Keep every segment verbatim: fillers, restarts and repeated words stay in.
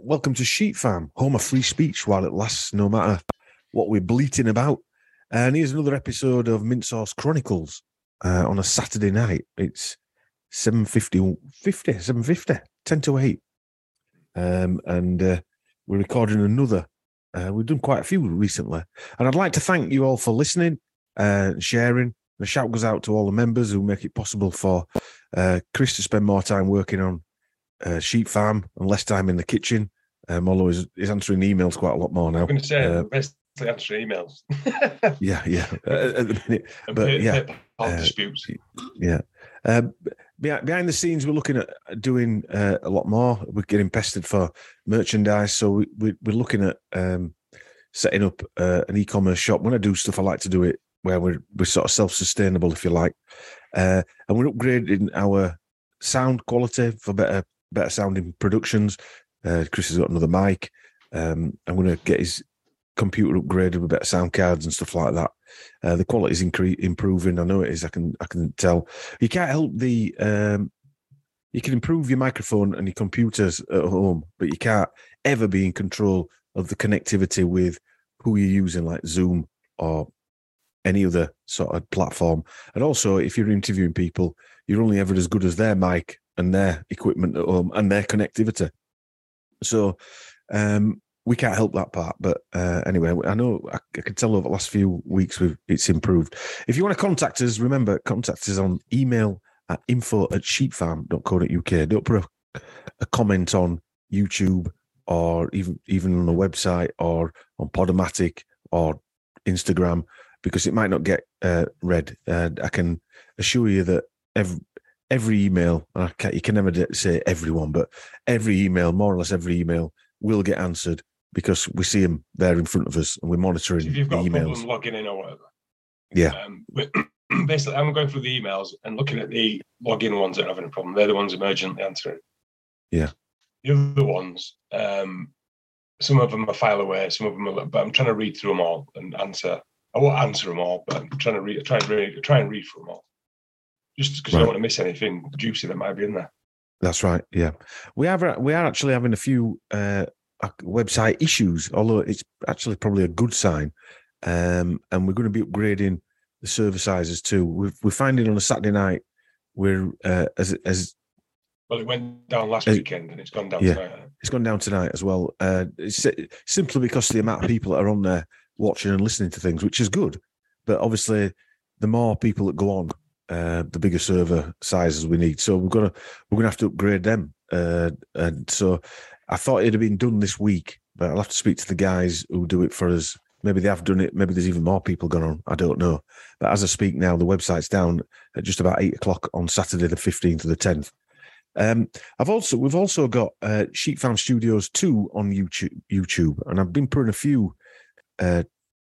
welcome to Sheep Farm, home of free speech while it lasts, no matter what we're bleating about. And here's another episode of Mint Sauce Chronicles uh, on a Saturday night. It's seven fifty, fifty, seven fifty, ten to eight. Um, and uh, we're recording another. Uh, we've done quite a few recently. And I'd like to thank you all for listening uh, and sharing. The shout goes out to all the members who make it possible for uh, Chris to spend more time working on uh, Sheep Farm and less time in the kitchen. Um, although he's, he's answering emails quite a lot more now. I'm going to say, uh, basically answering emails. yeah, yeah, uh, at the minute. And but pay, yeah, pay uh, disputes. Yeah. Uh, behind, behind the scenes, we're looking at doing uh, a lot more. We're getting pestered for merchandise. So we, we, we're looking at um, setting up uh, an e-commerce shop. When I do stuff, I like to do it where we're, we're sort of self-sustainable, if you like. Uh, and we're upgrading our sound quality for better better sounding productions. Uh, Chris has got another mic. Um, I'm going to get his computer upgraded with better sound cards and stuff like that. Uh, the quality is incre- improving. I know it is. I can I can tell. You can't help the. Um, you can improve your microphone and your computers at home, but you can't ever be in control of the connectivity with who you're using, like Zoom or any other sort of platform. And also, if you're interviewing people, you're only ever as good as their mic and their equipment at home and their connectivity. So um, we can't help that part. But uh, anyway, I know I, I can tell over the last few weeks we've it's improved. If you want to contact us, remember, contact us on email at info at sheepfarm dot co dot uk. Don't put a, a comment on YouTube or even, even on the website or on Podomatic or Instagram, because it might not get uh, read. Uh, I can assure you that every, every email, I can't, you can never say everyone, but every email, more or less every email, will get answered because we see them there in front of us and we're monitoring if you've got the emails. a problem logging in or whatever. Yeah. Um, but basically, I'm going through the emails and looking at the login ones that are having a problem. They're the ones emergently answering. Yeah. The other ones, um, some of them are file away, some of them are, but I'm trying to read through them all and answer. I won't answer them all, but I'm trying to read, try and read, try and read through them all. Just because right. I don't want to miss anything juicy that might be in there. That's right. Yeah, we have. We are actually having a few uh, website issues, although it's actually probably a good sign. Um, and we're going to be upgrading the server sizes too. We've, we're finding on a Saturday night we're uh, as as well. It went down last as, weekend, and it's gone down yeah, tonight. It's gone down tonight as well. Uh, it's simply because of the amount of people that are on there watching and listening to things, which is good. But obviously, the more people that go on, Uh, the bigger server sizes we need, so we're gonna we're gonna have to upgrade them. Uh, and so I thought it'd have been done this week, but I'll have to speak to the guys who do it for us. Maybe they have done it. Maybe there's even more people gone on. I don't know. But as I speak now, the website's down at just about eight o'clock on Saturday, the fifteenth to the tenth. Um, I've also we've also got uh, Sheep Farm Studios two on YouTube. YouTube, and I've been putting a few uh,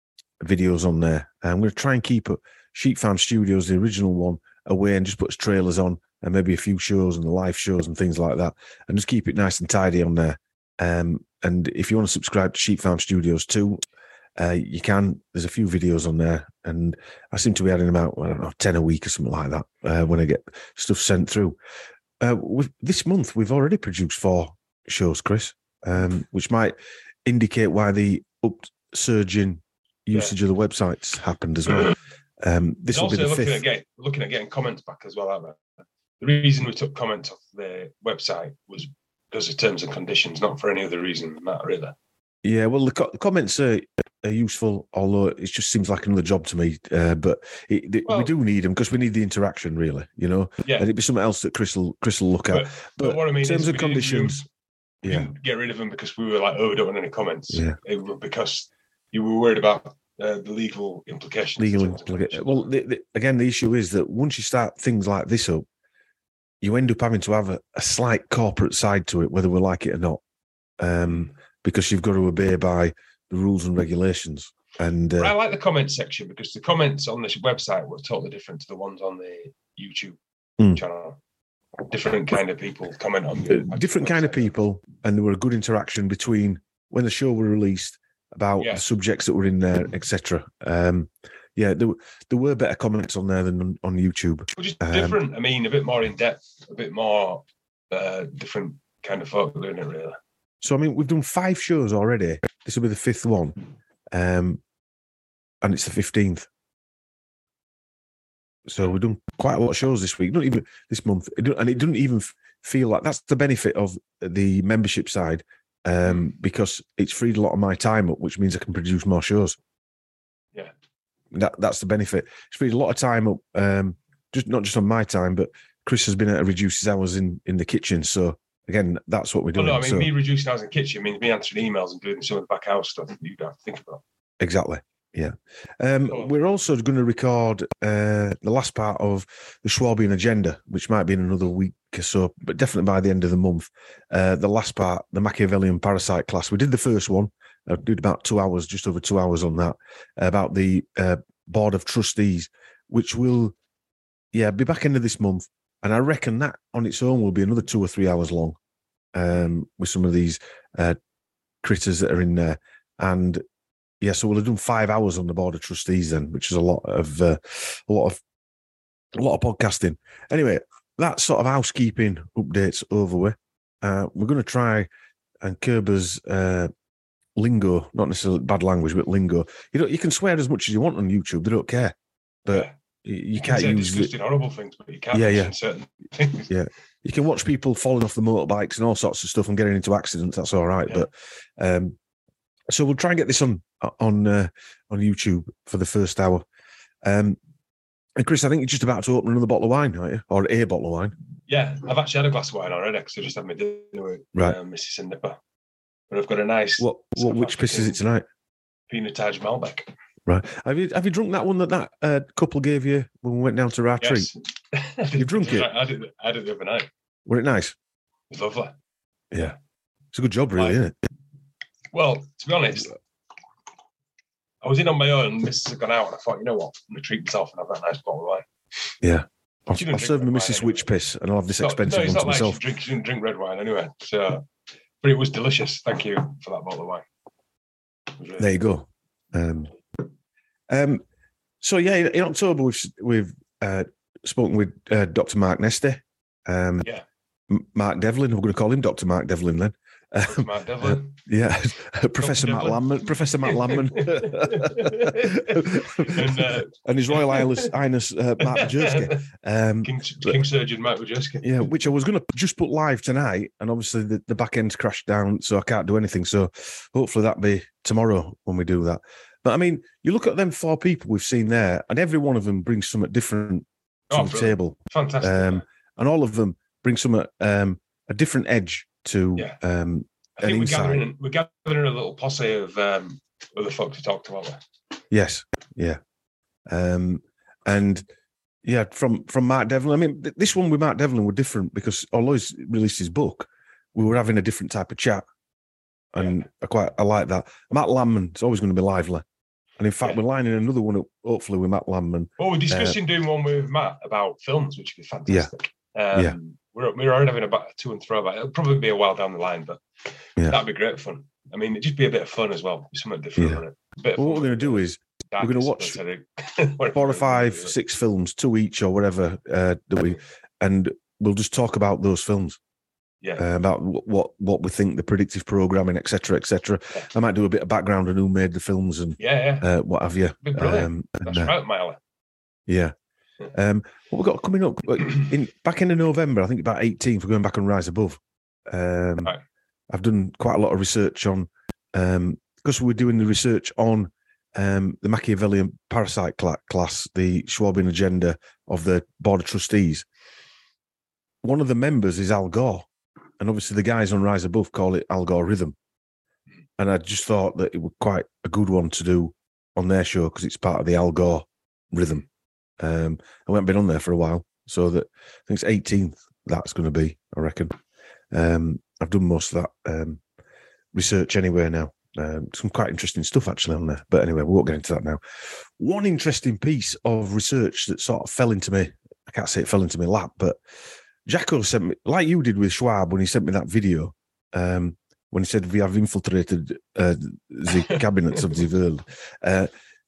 videos on there. I'm going to try and keep it. Sheep Farm Studios, the original one, away and just puts trailers on and maybe a few shows and the live shows and things like that, and just keep it nice and tidy on there. Um, and if you want to subscribe to Sheep Farm Studios too, uh, you can. There's a few videos on there, and I seem to be adding about, I don't know, ten a week or something like that uh, when I get stuff sent through. Uh, with, this month, we've already produced four shows, Chris, um, which might indicate why the upsurging usage yeah. of the websites happened as well. Um, this will also be the looking fifth. At getting, looking at getting comments back as well, aren't we? The reason we took comments off the website was because of terms and conditions, not for any other reason than that, really. Yeah, well, the, co- the comments are, are useful, although it just seems like another job to me. Uh, but it, it, well, we do need them because we need the interaction, really, you know? Yeah. And it'd be something else that Chris will, Chris will look at. But, but, but what I mean terms is and conditions... We yeah. didn't get rid of them because we were like, oh, we don't want any comments. Yeah. It was because you were worried about Uh, the legal implications. Legal implications. Well, the, the, again, the issue is that once you start things like this up, you end up having to have a, a slight corporate side to it, whether we like it or not, um, because you've got to obey by the rules and regulations. And uh, I like the comment section because the comments on this website were totally different to the ones on the YouTube mm. channel. Different kind of people comment on the uh, different kind of people, and there were a good interaction between when the show were released about yeah. the subjects that were in there, et cetera. Um, yeah, there, there were better comments on there than on, on YouTube. Which is um, different. I mean, a bit more in depth, a bit more uh, different kind of folk doing it, really. So I mean, we've done five shows already. This will be the fifth one, um, and it's the fifteenth. So we've done quite a lot of shows this week. Not even this month, it and it doesn't even feel like that's the benefit of the membership side, um, because it's freed a lot of my time up, which means I can produce more shows. Yeah, that that's the benefit. It's freed a lot of time up, um, just not just on my time, but Chris has been able to reduce his hours in in the kitchen. So again, that's what we're doing. Well, no, I mean, so, me reducing hours in the kitchen means me answering emails and doing some of the back house stuff that you don't have to think about. Exactly. Yeah. Um, Cool. We're also going to record uh, the last part of the Schwabian agenda, which might be in another week or so, but definitely by the end of the month. Uh, the last part, the Machiavellian parasite class. We did the first one. I did about two hours, just over two hours on that, about the uh, Board of Trustees, which will, yeah, be back into this month. And I reckon that on its own will be another two or three hours long, um, with some of these uh, critters that are in there. And yeah, so we'll have done five hours on the Board of Trustees then, which is a lot of uh, a lot of a lot of podcasting. Anyway, that sort of housekeeping updates over with. Uh, we're going to try and curb us uh, lingo, not necessarily bad language, but lingo. You know, you can swear as much as you want on YouTube; they don't care. But Yeah. you, you, You can't can say use disgusting, horrible things, but you can't Yeah, mention yeah. certain things. Yeah. You can watch people falling off the motorbikes and all sorts of stuff and getting into accidents. That's all right. Yeah. But um, so we'll try and get this on on uh, on YouTube for the first hour. Um, and Chris, I think you're just about to open another bottle of wine, aren't you? Or a bottle of wine. Yeah, I've actually had a glass of wine already because I just had my dinner with Right. uh, Missus Nipper. But I've got a nice What what which piss is it tonight? Pinot Taj Malbec. Right. Have you have you drunk that one that that uh, couple gave you when we went down to our treat? Yes. You drunk it? I did, I did it the other night. Were it nice? It was lovely. Yeah. It's a good job, really, Right. isn't it? Well, to be honest, I was in on my own. Missus had gone out, and I thought, you know what, I'm going to treat myself and have that nice bottle of wine. Yeah. I'll, She didn't I'll drink serve my red missus wine Witch anyway. piss and I'll have this No, expensive no, it's one not to like myself. she, drink, she didn't drink red wine anyway. So, but it was delicious. Thank you for that bottle of wine. It was really There you go. Um, um, so yeah, in, in October we've we've uh, spoken with uh, Doctor Mark Nesty. Um, Yeah. M- Mark Devlin. We're going to call him Doctor Mark Devlin then. Um, Matt Devlin. yeah, Professor Matt Devlin. Lamman. Professor Matt Lamman. and uh, and His Royal Highness, Highness uh, Matt Majerski. Um, King, King Surgeon Matt Majerski. Yeah, which I was going to just put live tonight, and obviously the, the back end's crashed down, so I can't do anything. So hopefully that'll be tomorrow when we do that. But I mean, you look at them four people we've seen there, and every one of them brings something different to Oh, the brilliant. table, Fantastic. um, and all of them bring some um, a different edge to Yeah. um, I think an we're insight. gathering, we're gathering a little posse of um, other folks to talk to, aren't we? Yes, yeah, um, and yeah, from from Mark Devlin. I mean, th- this one with Mark Devlin were different because although he's released his book, we were having a different type of chat, and I quite I like that. Matt Lamman, it's always going to be lively, and in fact, Yeah. we're lining another one up hopefully with Matt Lamman. Well, we're discussing doing one with Matt about films, which would be fantastic. Um, Yeah. We're, we're already having a ba- to and fro about it. It'll probably be a while down the line, but Yeah. that'd be great fun. I mean, it'd just be a bit of fun as well. Something different. Yeah. wouldn't it? A bit of Well, what fun we're going with to do is dark we're gonna watch esoteric- four or five, six films, two each or whatever uh, that we, and we'll just talk about those films. Yeah. Uh, about wh- what what we think, the predictive programming, et cetera, et cetera. Yeah. I might do a bit of background on who made the films and Yeah, yeah. uh, what have you. Be brilliant. Um, and, That's uh, right, Miley. Yeah. Um, what we've got coming up in back into November, I think about eighteenth, we're going back on Rise Above. Um, Right. I've done quite a lot of research on, um, because we're doing the research on um, the Machiavellian parasite cla- class, the Schwabian agenda of the Board of Trustees. One of the members is Al Gore, and obviously the guys on Rise Above call it Al Gore Rhythm. And I just thought that it was quite a good one to do on their show because it's part of the Al Gore rhythm. Um, I haven't been on there for a while, so that I think it's eighteenth. That's going to be, I reckon. Um, I've done most of that um, research anyway now. Um, some quite interesting stuff actually on there. But anyway, we won't get into that now. One interesting piece of research that sort of fell into me. I can't say it fell into my lap, but Jacko sent me, like you did with Schwab when he sent me that video. Um, when he said we have infiltrated uh, the cabinets of the world. Uh,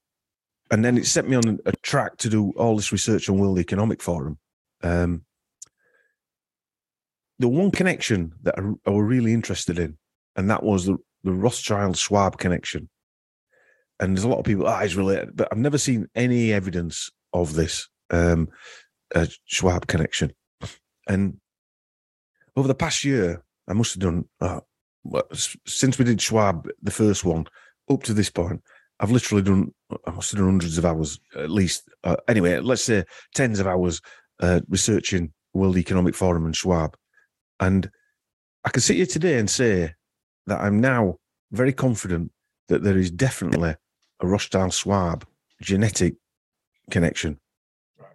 And then it set me on a track to do all this research on World Economic Forum. Um, the one connection that I, I was really interested in and that was the, the Rothschild-Schwab connection. And there's a lot of people, ah, oh, he's related, but I've never seen any evidence of this um, uh, Schwab connection. And over the past year, I must have done, uh, well, since we did Schwab, the first one, up to this point, I've literally done, I must have done hundreds of hours, at least. Uh, anyway, let's say tens of hours uh, researching World Economic Forum and Schwab. And I can sit here today and say that I'm now very confident that there is definitely a Rothschild-Schwab genetic connection. Right.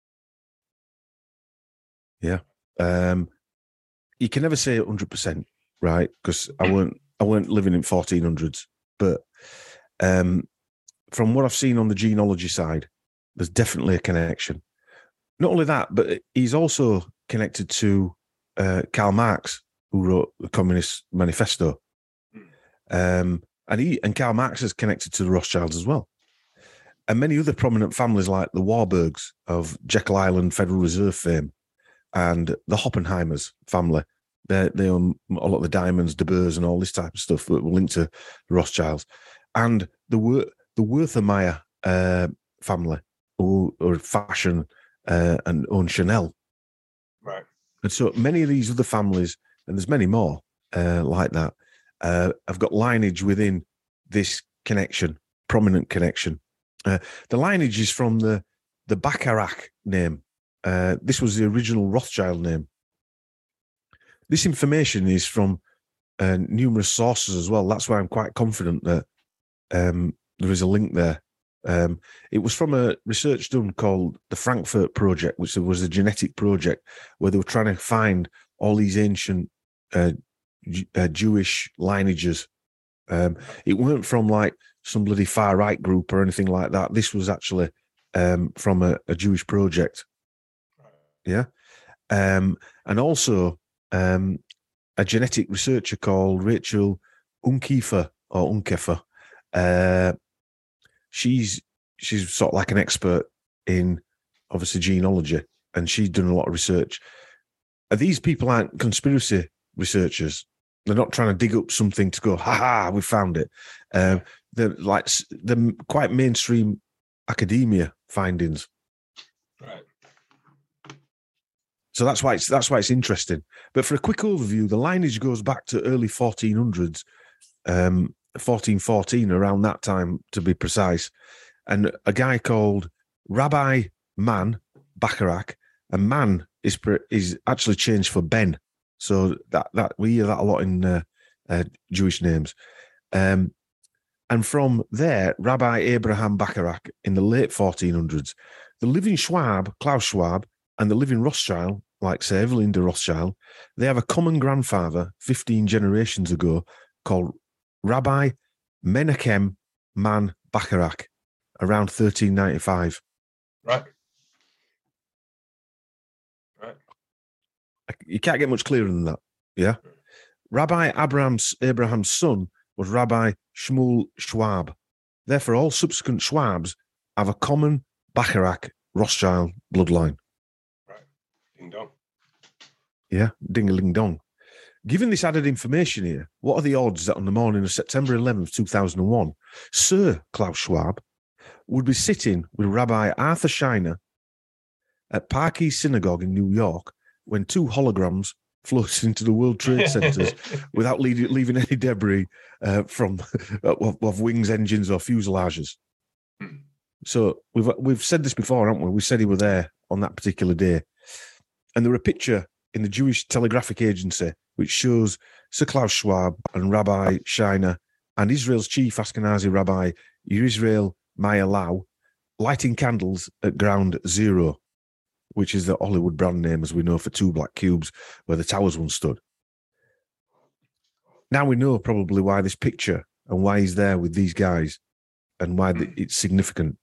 Yeah. Um, you can never say one hundred percent, right? Because I weren't, I weren't living in fourteen hundreds. But um, from what I've seen on the genealogy side, there's definitely a connection. Not only that, but he's also connected to uh, Karl Marx, who wrote the Communist Manifesto. Um, and he and Karl Marx is connected to the Rothschilds as well. And many other prominent families like the Warburgs of Jekyll Island Federal Reserve fame and the Oppenheimers family. They, they own a lot of the diamonds, De Beers, and all this type of stuff that were linked to the Rothschilds. And the the Werthemeyer uh, family, who are fashion uh, and own Chanel. Right. And so many of these other families, and there's many more uh, like that, uh, have got lineage within this connection, prominent connection. Uh, the lineage is from the, the Bacharach name. Uh, this was the original Rothschild name. This information is from uh, numerous sources as well. That's why I'm quite confident that um, there is a link there. Um, it was from a research done called the Frankfurt Project, which was a genetic project where they were trying to find all these ancient uh, uh, Jewish lineages. Um, it weren't from like some bloody far-right group or anything like that. This was actually um, from a, a Jewish project. Yeah. Um, and also um, a genetic researcher called Rachel Unkefer or Unkefer. Uh, she's she's sort of like an expert in obviously genealogy, and she's done a lot of research. These people aren't conspiracy researchers. They're not trying to dig up something to go, ha ha, we found it. Um, they're like they're quite mainstream academia findings. Right. So that's why it's that's why it's interesting. But for a quick overview, the lineage goes back to early fourteen hundreds, um, fourteen fourteen, around that time to be precise. And a guy called Rabbi Man Bacharach, and Man is is actually changed for Ben. So that that we hear that a lot in uh, uh, Jewish names. Um, and from there, Rabbi Abraham Bacharach in the late fourteen hundreds, the living Schwab, Klaus Schwab, and the living Rothschild, like say Evelyn de Rothschild, they have a common grandfather fifteen generations ago called Rabbi Menachem Man Bacharach, around thirteen ninety-five. Right. Right. You can't get much clearer than that. Yeah. Rabbi Abraham's, Abraham's son was Rabbi Shmuel Schwab. Therefore, all subsequent Schwabs have a common Bacharach Rothschild bloodline. Right. Ding dong. Yeah, ding-a-ling-dong. Given this added information here, what are the odds that on the morning of September eleventh, two thousand one, Sir Klaus Schwab would be sitting with Rabbi Arthur Scheiner at Park East Synagogue in New York when two holograms floated into the World Trade Centers without leaving, leaving any debris uh, from of, of wings, engines, or fuselages? So we've we've said this before, haven't we? We said he were there on that particular day, and there were a picture in the Jewish Telegraphic Agency which shows Sir Klaus Schwab and Rabbi Scheiner and Israel's chief Ashkenazi Rabbi Yisrael Meyer Lau lighting candles at Ground Zero, which is the Hollywood brand name, as we know, for two black cubes where the towers once stood. Now we know probably why this picture and why he's there with these guys and why it's significant.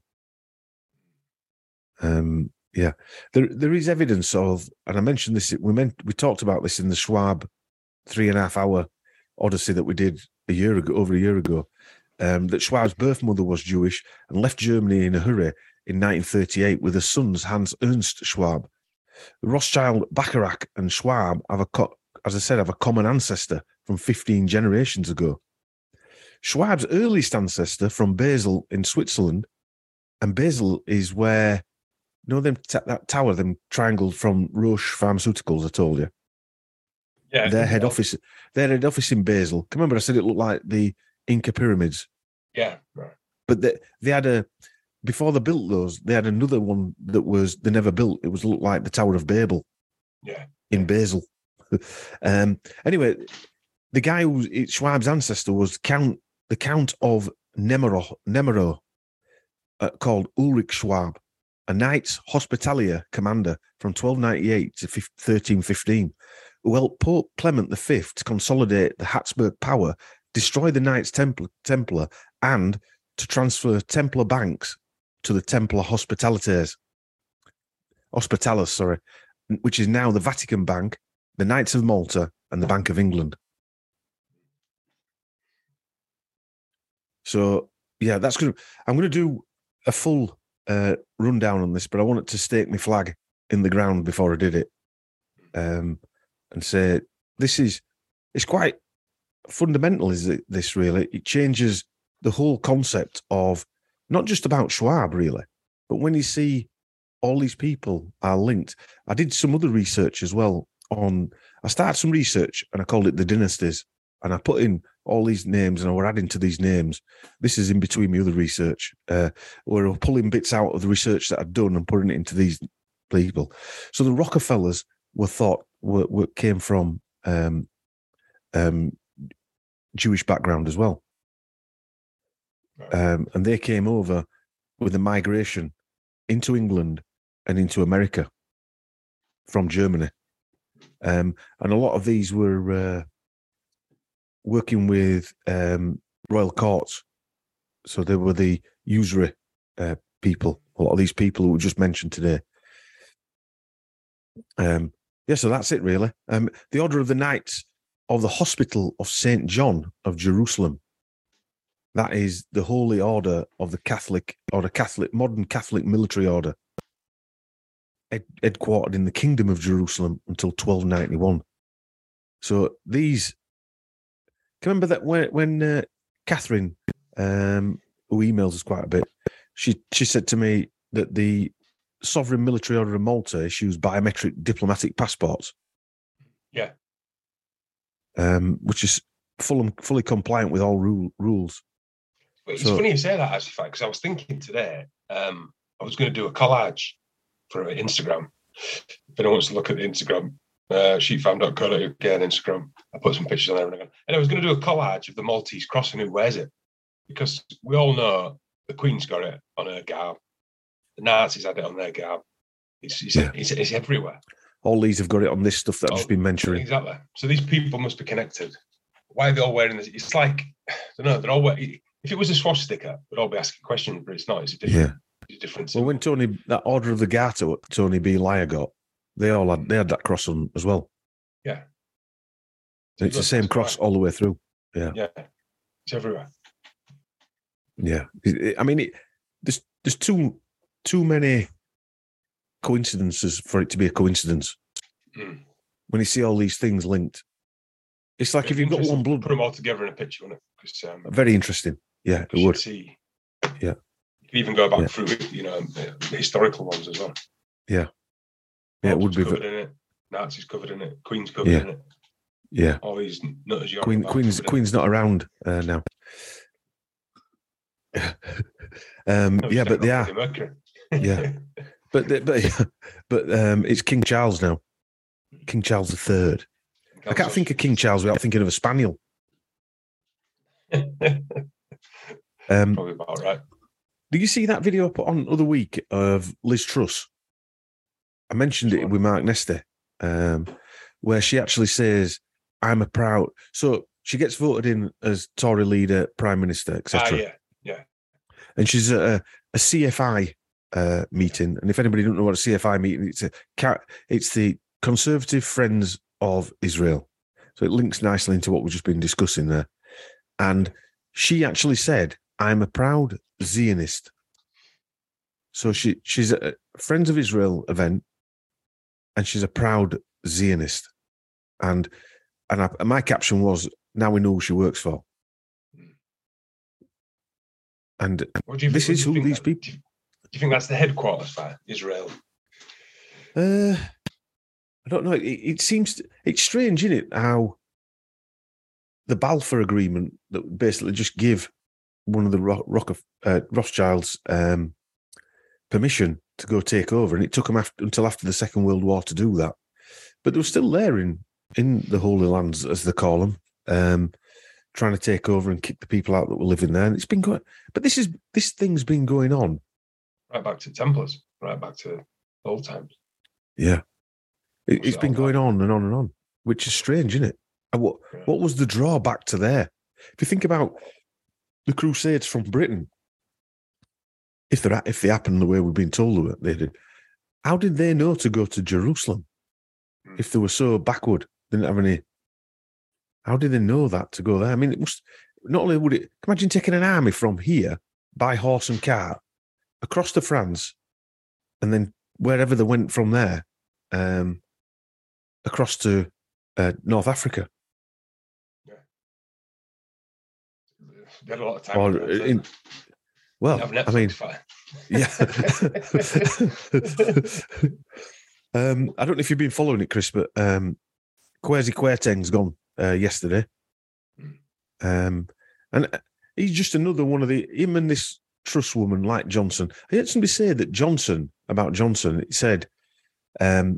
Um, yeah, there there is evidence of, and I mentioned this. We meant we talked about this in the Schwab three and a half hour odyssey that we did a year ago, over a year ago. Um, that Schwab's birth mother was Jewish and left Germany in a hurry in nineteen thirty-eight with her sons Hans Ernst Schwab. Rothschild, Bacharach, and Schwab have a, co- as I said, have a common ancestor from fifteen generations ago. Schwab's earliest ancestor from Basel in Switzerland, and Basel is where, you know, them t- that tower, them triangle from Roche Pharmaceuticals, I told you. Yeah, Their head office, their head office in Basel. Can remember I said it looked like the Inca pyramids. Yeah, right. But they, they had a, before they built those, they had another one that was, they never built. It was looked like the Tower of Babel. Yeah. In yeah. Basel. um, anyway, the guy who Schwab's ancestor was Count, the Count of Nemero, Nemero uh, called Ulrich Schwab, a Knights Hospitalier commander from twelve ninety-eight to thirteen fifteen, who helped Pope Clement the Fifth to consolidate the Habsburg power, destroy the Knights Templar, Templar and to transfer Templar banks to the Templar Hospitalites, Hospitalis, sorry, which is now the Vatican Bank, the Knights of Malta, and the Bank of England. So, yeah, that's good. I'm going to do a full uh, rundown on this, but I wanted to stake my flag in the ground before I did it, um, and say this is it's quite fundamental. Is it, this really? It changes the whole concept of not just about Schwab, really, but when you see all these people are linked. I did some other research as well on. I started some research and I called it the dynasties, and I put in all these names and I were adding to these names. This is in between my other research, uh, where we're pulling bits out of the research that I'd done and putting it into these people. So the Rockefellers were thought were, were came from um, um, Jewish background as well, um, and they came over with a migration into England and into America from Germany, um, and a lot of these were uh, working with um, royal courts. So they were the usury uh, people. A lot of these people who were just mentioned today. Um, yeah, so that's it really. Um, the Order of the Knights of the Hospital of Saint John of Jerusalem. That is the holy order of the Catholic or the Catholic modern Catholic military order, ed- headquartered in the Kingdom of Jerusalem until twelve ninety-one. So these. Can you remember that when when uh, Catherine, um, who emails us quite a bit, she she said to me that the Sovereign Military Order of Malta issues biometric diplomatic passports. Yeah. Um, which is full, fully compliant with all rule, rules. It's so, funny you say that, actually, because I was thinking today, um, I was going to do a collage for Instagram. If anyone wants to look at the Instagram, uh, sheepfarm dot co dot U K on Instagram, I put some pictures on there. And, again. and I was going to do a collage of the Maltese cross and who wears it. Because we all know the Queen's got it on her garb. The Nazis had it on their garb. It's, it's, yeah. it's, it's everywhere. All these have got it on this stuff that I've oh, just been mentioning. Exactly. So these people must be connected. Why are they all wearing this? It's like, I don't know, they're all wearing, if it was a swastika, they'd all be asking questions, but it's not. It's a different, yeah. it's a different symbol. Well, when Tony, that Order of the Garter, what Tony B. Lyer got, they all had, they had that cross on as well. Yeah. So it's the same cross all the way through. Yeah. Yeah. It's everywhere. Yeah. I mean, it, there's, there's too, too many coincidences for it to be a coincidence. Mm. When you see all these things linked, it's like if you've got one blood, put them all together in a picture, wouldn't it? Um, very interesting. Yeah, it would. See. Yeah, you could even go back yeah. through, you know, the historical ones as well. Yeah, yeah, it would be covered in it. Nazis covered in it. Queen's covered yeah. in it. Yeah, all these nutters. Queen, Queen's, Queen's not around uh, now. um, no, yeah, but they are. yeah, but they, but but um, it's King Charles now. King Charles the Third. I can't think of King Charles without thinking of a spaniel. um, Probably about right. Did you see that video I put on the other week of Liz Truss? I mentioned it with Mark Nestor, um, where she actually says, "I'm a proud." So she gets voted in as Tory leader, Prime Minister, et cetera. Ah, yeah, yeah. And she's at a, a C F I uh, meeting, and if anybody don't know what a C F I meeting, it's a it's the Conservative Friends of Israel. So it links nicely into what we've just been discussing there. And she actually said, "I'm a proud Zionist." So she she's at a Friends of Israel event, and she's a proud Zionist. And and, I, and my caption was, "Now we know who she works for." And this is who these that, people. Do you, do you think that's the headquarters for Israel? Uh, I don't know. It, it seems it's strange, isn't it? How the Balfour Agreement that basically just give one of the Ro- Rock, uh, Rothschilds um, permission to go take over, and it took them after, until after the Second World War to do that. But they were still there in in the Holy Lands, as they call them, um, trying to take over and kick the people out that were living there. And it's been going, but this is this thing's been going on right back to Templars, right back to old times. Yeah, it, it's been going on and on and on, which is strange, isn't it? And what yeah. what was the drawback to there? If you think about the Crusades from Britain, if they if they happened the way we've been told they did, how did they know to go to Jerusalem mm. if they were so backward? Didn't have any. How did they know that to go there? I mean, it must not only would it. Imagine taking an army from here by horse and cart across to France, and then wherever they went from there, um, across to uh, North Africa. Yeah, they had a lot of time. Or in, well, I mean, yeah. um, I don't know if you've been following it, Chris, but um, Kwesi Kwarteng's gone uh, yesterday, mm. um, and he's just another one of the him and this Truss woman like Johnson. I heard somebody say that Johnson about Johnson. It said, um,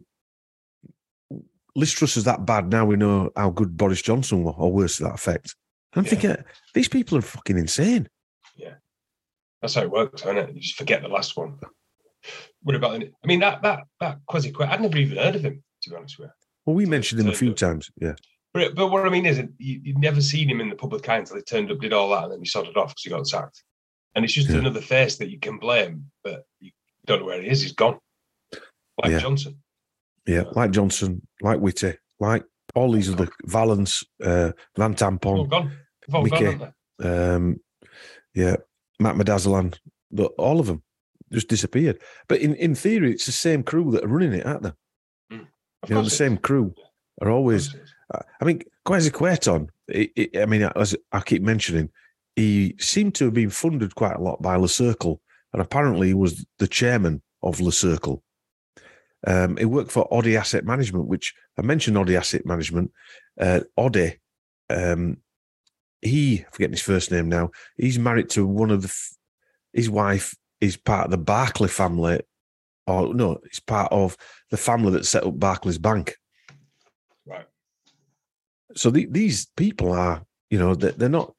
"Liz Truss is that bad. Now we know how good Boris Johnson was, or worse to that effect." And I'm yeah. thinking, these people are fucking insane. Yeah, that's how it works, isn't it? You just forget the last one. What about it? I mean, that that that Kwesi Kwarteng, I'd never even heard of him, to be honest with you. Well, we mentioned him a few up. times, yeah. But but what I mean is, you, you'd never seen him in the public eye until he turned up, did all that, and then he sodded off because he got sacked. And it's just yeah. another face that you can blame, but you don't know where he is. He's gone. Like yeah. Johnson. Yeah, like Johnson, like Whitty, like all these other Valence, uh, Van Tampon, all gone. All Mickey, gone, um, yeah, Matt Medazalan, all of them just disappeared. But in, in theory, it's the same crew that are running it, aren't they? Mm. You know, the same crew are always. I mean, Kwesi Kwarteng, I mean, as I keep mentioning, he seemed to have been funded quite a lot by Le Cercle, and apparently he was the chairman of Le Cercle. Um, he worked for Oddie Asset Management, which I mentioned Oddie Asset Management. Uh, Oddie, um, he, I'm forgetting his first name now, he's married to one of the, his wife is part of the Barclay family, or no, it's part of the family that set up Barclays Bank. Right. So the, these people are, you know, they're, they're not,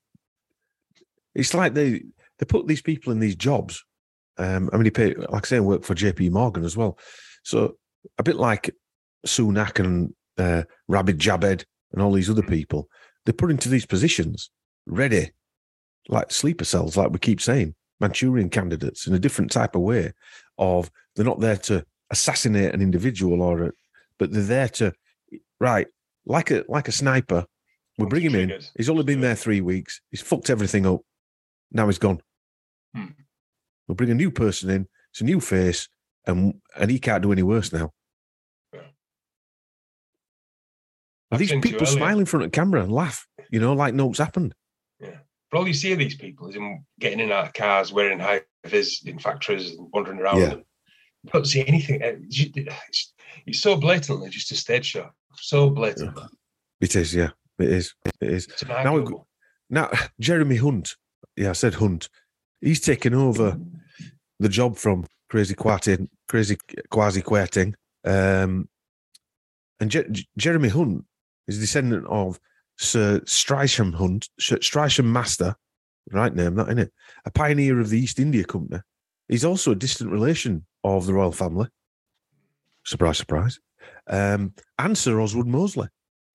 it's like they, they put these people in these jobs. Um, I mean, he paid, like I say, I work for J P Morgan as well. So a bit like Sunak and uh, Rabid Jabed and all these other people, they're put into these positions ready, like sleeper cells, like we keep saying, Manchurian candidates in a different type of way of they're not there to assassinate an individual or, a, but they're there to, right, like a like a sniper, we bring him in, he's only been there three weeks, he's fucked everything up, now he's gone. Hmm. We'll bring a new person in, it's a new face, and and he can't do any worse now. Yeah. These people smile in front of the camera and laugh, you know, like nothing's happened. Yeah. But all you see of these people is them getting in and out of cars, wearing high vis in factories and wandering around. Yeah. And you don't see anything. It's, it's so blatantly just a stage show. So blatant. It is, yeah. It is. It is. It's now, now, Jeremy Hunt, yeah, I said Hunt, he's taken over the job from Crazy Kwarteng, Crazy Kwesi Kwarteng. Um, and Je- Jeremy Hunt is a descendant of Sir Streisham Hunt, Streisham Master, right name, that, isn't it? A pioneer of the East India Company. He's also a distant relation of the royal family. Surprise, surprise. Um, and Sir Oswald Mosley,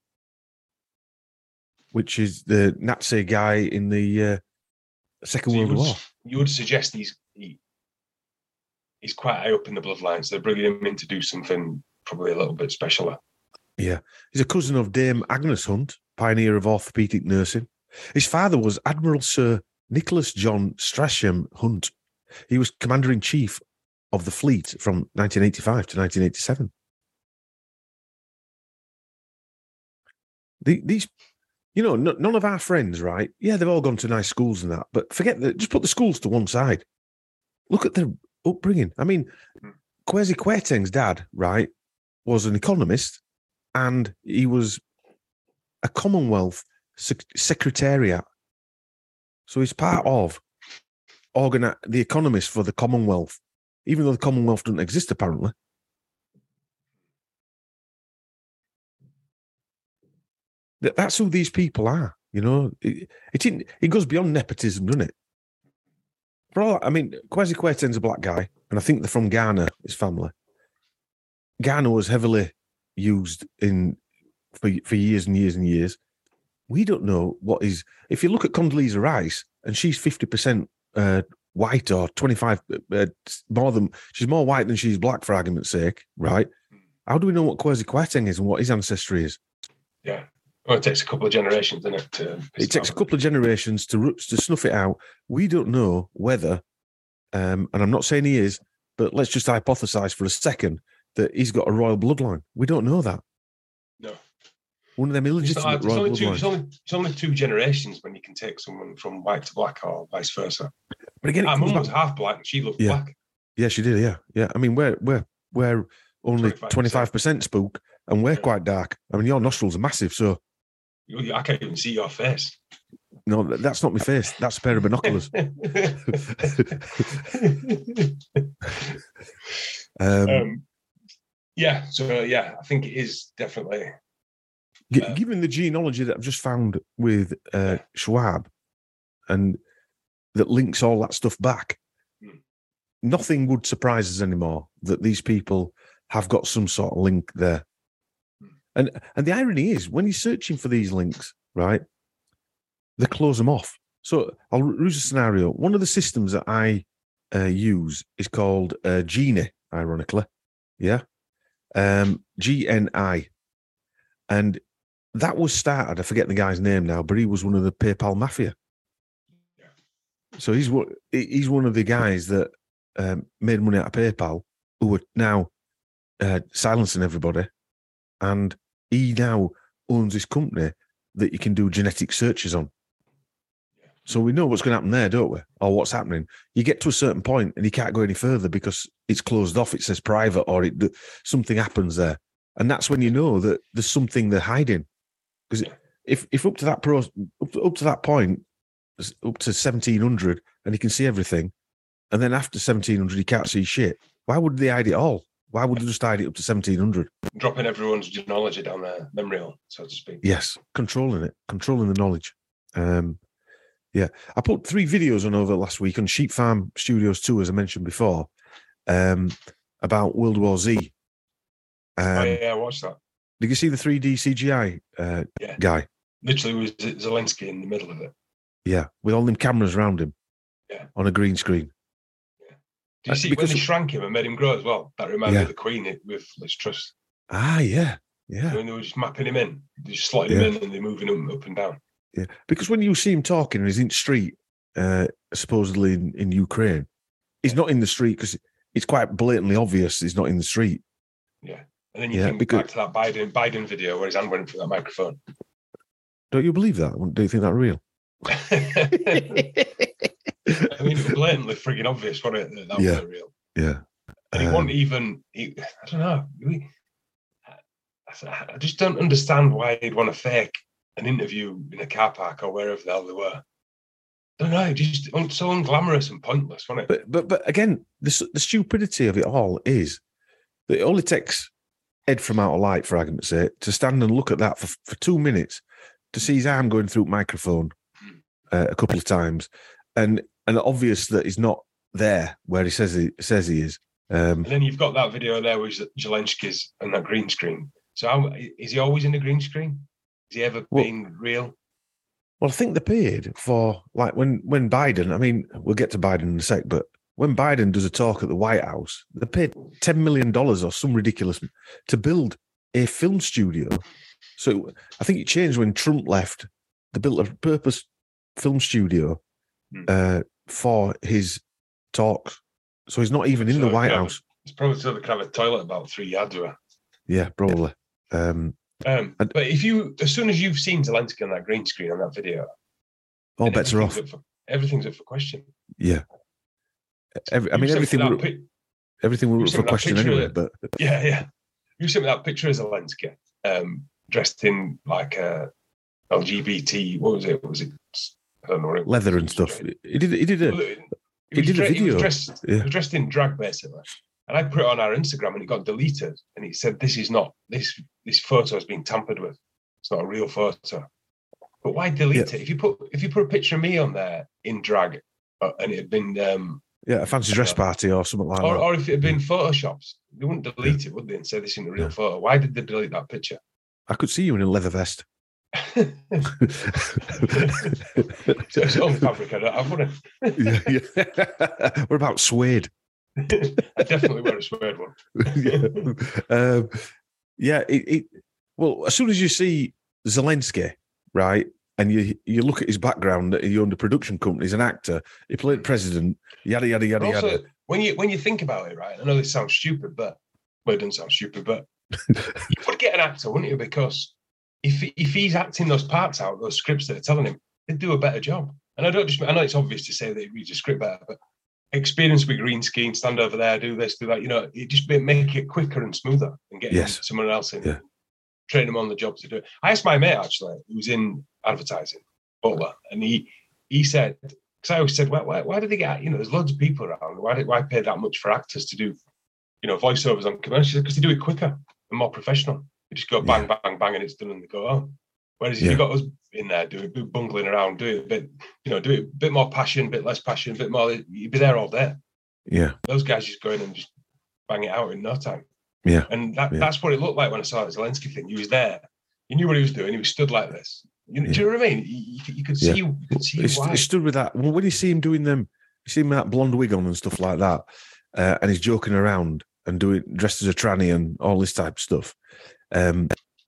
which is the Nazi guy in the uh, Second so World would, War. You would suggest he's he, he's quite high up in the bloodline, so they're bringing him in to do something probably a little bit specialer. Yeah. He's a cousin of Dame Agnes Hunt, pioneer of orthopaedic nursing. His father was Admiral Sir Nicholas John Strachan Hunt. He was Commander-in-Chief of the fleet from nineteen eighty-five to nineteen eighty-seven. The, these, you know, n- none of our friends, right? Yeah, they've all gone to nice schools and that, but forget that. Just put the schools to one side. Look at their upbringing. I mean, Kwesi Kwarteng's dad, right, was an economist, and he was a Commonwealth sec- secretariat. So he's part of organi- the economist for the Commonwealth, even though the Commonwealth doesn't exist, apparently. That, that's who these people are, you know. It, it, it goes beyond nepotism, doesn't it? For all, I mean, Kwesi Kwarteng's a black guy, and I think they're from Ghana, his family. Ghana was heavily used in for, for years and years and years. We don't know what is. If you look at Condoleezza Rice, and she's fifty percent uh, white or twenty-five uh, more than she's more white than she's black, for argument's sake, right? How do we know what Kwesi Kwarteng is and what his ancestry is? Yeah, well, it takes a couple of generations, doesn't it? To it takes a couple of generations to to snuff it out. We don't know whether, um, and I'm not saying he is, but let's just hypothesize for a second that he's got a royal bloodline. We don't know that. No. One of them illegitimate it's royal only two, bloodlines. It's only, it's only two generations when you can take someone from white to black or vice versa. But again, our mum was half black and she looked yeah. black. Yeah, she did. Yeah, yeah. I mean, we're we're we're only twenty-five percent spook, and we're yeah. quite dark. I mean, your nostrils are massive, so I can't even see your face. No, that's not my face. That's a pair of binoculars. um, um, yeah. So yeah, I think it is definitely. Uh, given the genealogy that I've just found with uh, yeah. Schwab, and that links all that stuff back, hmm. nothing would surprise us anymore that these people have got some sort of link there. Hmm. And and the irony is, when you're searching for these links, right, they close them off. So I'll use a scenario. One of the systems that I uh, use is called uh, Genie, ironically. Yeah. Um, G N I. And that was started, I forget the guy's name now, but he was one of the PayPal mafia. Yeah. So he's he's one of the guys that um, made money out of PayPal, who are now uh, silencing everybody. And he now owns this company that you can do genetic searches on. Yeah. So we know what's going to happen there, don't we? Or what's happening. You get to a certain point and you can't go any further because it's closed off. It says private, or it something happens there. And that's when you know that there's something they're hiding. Because if, if up to that pro, up to, up to that point, up to seventeen hundred, and you can see everything, and then after seventeen hundred you can't see shit, why would they hide it all? Why would they just hide it up to seventeen hundred? Dropping everyone's genealogy down their memory hole, so to speak. Yes, controlling it, controlling the knowledge. Um, yeah, I put three videos on over last week on Sheep Farm Studios two, as I mentioned before, um, about World War Z. Um, oh, yeah, I watched that. Did you see the three D C G I uh, yeah. guy? Literally was Zelensky in the middle of it. Yeah, with all them cameras around him. Yeah. On a green screen. Yeah. Do you see because when they shrank him and made him grow as well? That reminded yeah. me of the Queen with Liz Truss. Ah, yeah, yeah. When they were just mapping him in, they just slotting yeah. him in and they're moving him up and down. Yeah, because when you see him talking and he's in the street, uh, supposedly in, in Ukraine, he's not in the street because it's quite blatantly obvious he's not in the street. Yeah. And then you yeah, think because, back to that Biden Biden video where his hand went through that microphone. Don't you believe that? Do you think that's real? I mean, it was blatantly frigging obvious, wasn't it? That, that yeah. wasn't real. Yeah. And he um, wasn't even, he, I don't know. He, I just don't understand why he'd want to fake an interview in a car park or wherever the hell they were. I don't know. It just so unglamorous and pointless, wasn't it? But, but, but again, the, the stupidity of it all is that it only takes Ed from Outer Light, for argument's sake, to stand and look at that for, for two minutes to see his arm going through microphone uh, a couple of times, and and obvious that he's not there where he says he says he is. Um, and then you've got that video there with Zelensky's and that green screen. So how, is he always in the green screen? Has he ever well, been real? Well, I think they paid for, like, when when Biden. I mean, we'll get to Biden in a sec, but when Biden does a talk at the White House, they paid ten million dollars or some ridiculous to build a film studio. So I think it changed when Trump left. They built a purpose film studio uh, for his talks. So he's not even in so the White have, House. It's probably so they can have a toilet about three yards away. Yeah, probably. Um, Um, And- but if you, as soon as you've seen Zelensky on that green screen on that video, All then bets are off. everything's up for, everything's up for question. Yeah. Every, I You mean, sent me everything that were, pic- everything were you up sent for me that question picture anyway. of- But yeah, yeah. You sent me that picture of Zelensky, um, dressed in like a L G B T. What was it? Was it? I don't know. What it was. leather He and was stuff. dressed- He did. He did He a. was, He did a dre- He video. was dressed. Yeah. He was dressed in drag basically, and I put it on our Instagram, and it got deleted. And he said, "This is not this. This photo has been tampered with. It's not a real photo." But why delete Yeah. it? If you put if you put a picture of me on there in drag, uh, and it had been, um, Yeah, a fancy dress Yeah. party or something like or, that. or if it had been photoshopped, they wouldn't delete it, would they? And say this is a real Yeah. photo. Why did they delete that picture? I could see you in a leather vest. So it's only fabric I don't have, wouldn't yeah, yeah. What about suede? it? I definitely wear a suede one. yeah, um, yeah it, it, well, as soon as you see Zelensky, right, and you you look at his background, that he owned a production company, he's an actor, he played president, yada yada yada But also, yada. when you when you think about it, right? I know this sounds stupid, but well, it doesn't sound stupid, but you would get an actor, wouldn't you? Because if if he's acting those parts out, those scripts that are telling him, he'd do a better job. And I don't just I know it's obvious to say that he reads a script better, but experience with green screen, stand over there, do this, do that. You know, it just make it quicker and smoother and get Yes. someone else in, Yeah. train them on the job to do it. I asked my mate actually, who was in advertising, Butler, and he he said, because I always said, why, why why do they get, you know, there's loads of people around. Why did why pay that much for actors to do, you know, voiceovers on commercials? Because they do it quicker and more professional. They just go bang, Yeah. bang, bang, and it's done, and they go home. Whereas if Yeah. you got us in there doing bungling around, do it a bit, you know, do it a bit more passion, a bit less passion, a bit more, you'd be there all day. Yeah, Those guys just go in and just bang it out in no time. yeah, And that, Yeah. that's what it looked like when I saw the Zelensky thing. He was there. He knew what he was doing. He was stood like this. You, Yeah. Do you know what I mean? You, you, you could see, Yeah. you could see he, why. he stood with that. Well, when you see him doing them, you see him with that blonde wig on and stuff like that, uh, and he's joking around and doing dressed as a tranny and all this type of stuff. Um,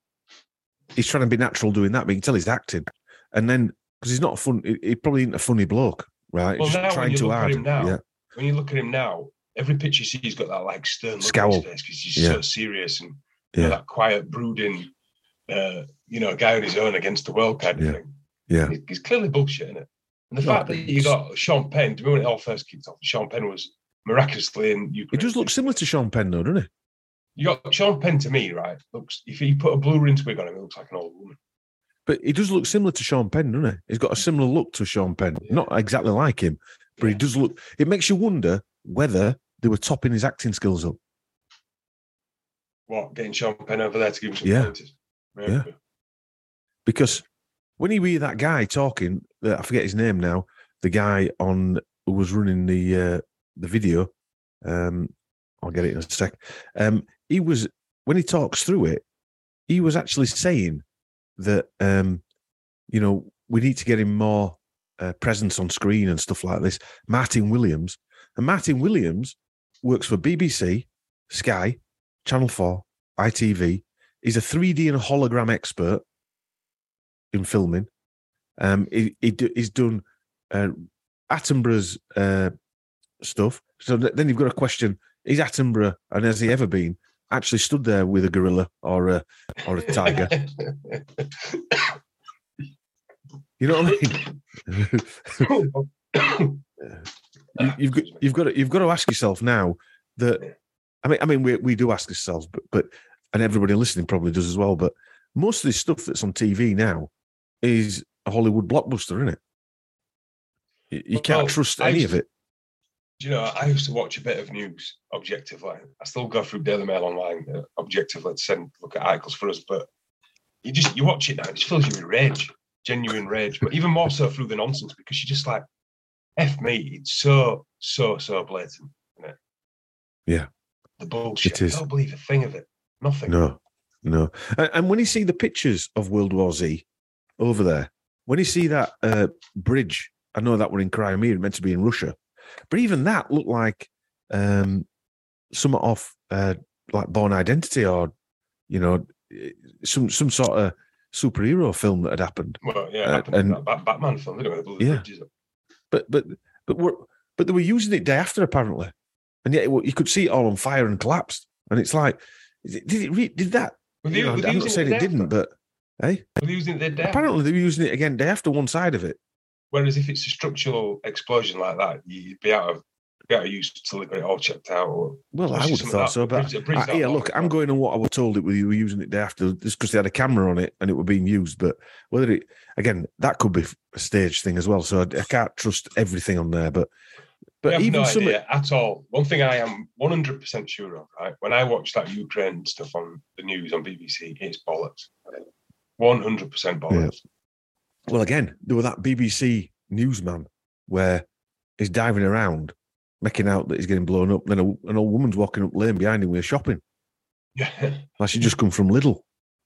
he's trying to be natural doing that, but you can tell he's acting. And then because he's not a fun, he, he probably isn't a funny bloke, right? Well, Just now when trying you too look at hard. him now, yeah, when you look at him now, every picture you see, he's got that like stern look Scowl. on his face because he's Yeah. so serious and you know, yeah, that quiet, brooding, uh, you know, guy on his own against the world kind of Yeah. thing. yeah, He's, he's clearly bullshit, isn't it? And the No, fact that you got Sean Penn, do you remember when it all first kicked off? Sean Penn was miraculously in he Ukraine. does look similar to Sean Penn, though, doesn't he? You got Sean Penn to me, right? Looks if you put a blue rinse wig on him, it looks like an old woman. But he does look similar to Sean Penn, doesn't he? He's got a similar look to Sean Penn. Yeah. Not exactly like him, but he Yeah. does look. It makes you wonder whether they were topping his acting skills up. What, getting Sean Penn over there to give him some Yeah. pointers? Yeah. Because when you hear that guy talking, uh, I forget his name now, the guy on who was running the uh, the video, um, I'll get it in a sec. Um, he was when he talks through it, he was actually saying that um, you know we need to get him more uh, presence on screen and stuff like this. Martin Williams and Martin Williams works for B B C, Sky, Channel Four, I T V. He's a three D and hologram expert in filming. Um, he, he do, he's done uh, Attenborough's uh, stuff. So th- then you've got a question: is Attenborough, and has he ever been actually stood there with a gorilla or a or a tiger? You know what I mean? you, you've got you've got to, you've got to ask yourself now that I mean I mean we we do ask ourselves, but but and everybody listening probably does as well. But most of this stuff that's on T V now is a Hollywood blockbuster, isn't it? You, you can't Well, trust I any used of it. Do you know, I used to watch a bit of news objectively. I still go through Daily Mail online uh, objectively to send look at articles for us, but you just you watch it now, it just fills you with rage, genuine rage, but even more so through the nonsense because you're just like, F me, it's so, so, so blatant, isn't it? Yeah. The bullshit. It is. I don't believe a thing of it. Nothing. No, no. And, and when you see the pictures of World War Z over there, when you see that uh, bridge, I know that we're in Crimea, meant to be in Russia, but even that looked like um, some off uh, like Born Identity or, you know, some some sort of superhero film that had happened. Well, yeah, it Uh, happened and- in that Bat- Batman film, didn't it? Where they blew the Yeah. bridges up. But but but we're, but they were using it day after apparently, and yet it, you could see it all on fire and collapsed. And it's like, did it re- did that Were they, you know, were they I'm not using saying it it the day didn't, after? but hey, Were they using it the day after? apparently they were using it again day after one side of it. Whereas if it's a structural explosion like that, you'd be out of be out of use till they got it all checked out. Or, Well, I would have thought so, but bridge, bridge uh, yeah, look, I'm going on what I was told it we were using it day after, just because they had a camera on it and it were being used. But whether it, again, that could be a stage thing as well. So I, I can't trust everything on there. But but we have even no some idea at all. One thing I am one hundred percent sure of, right? When I watch that Ukraine stuff on the news on B B C, it's bollocks. one hundred percent bollocks. Yeah. Well, again, there was that B B C newsman where he's diving around, making out that he's getting blown up. Then a, an old woman's walking up lane behind him with shopping. Yeah. Like she just come from Lidl.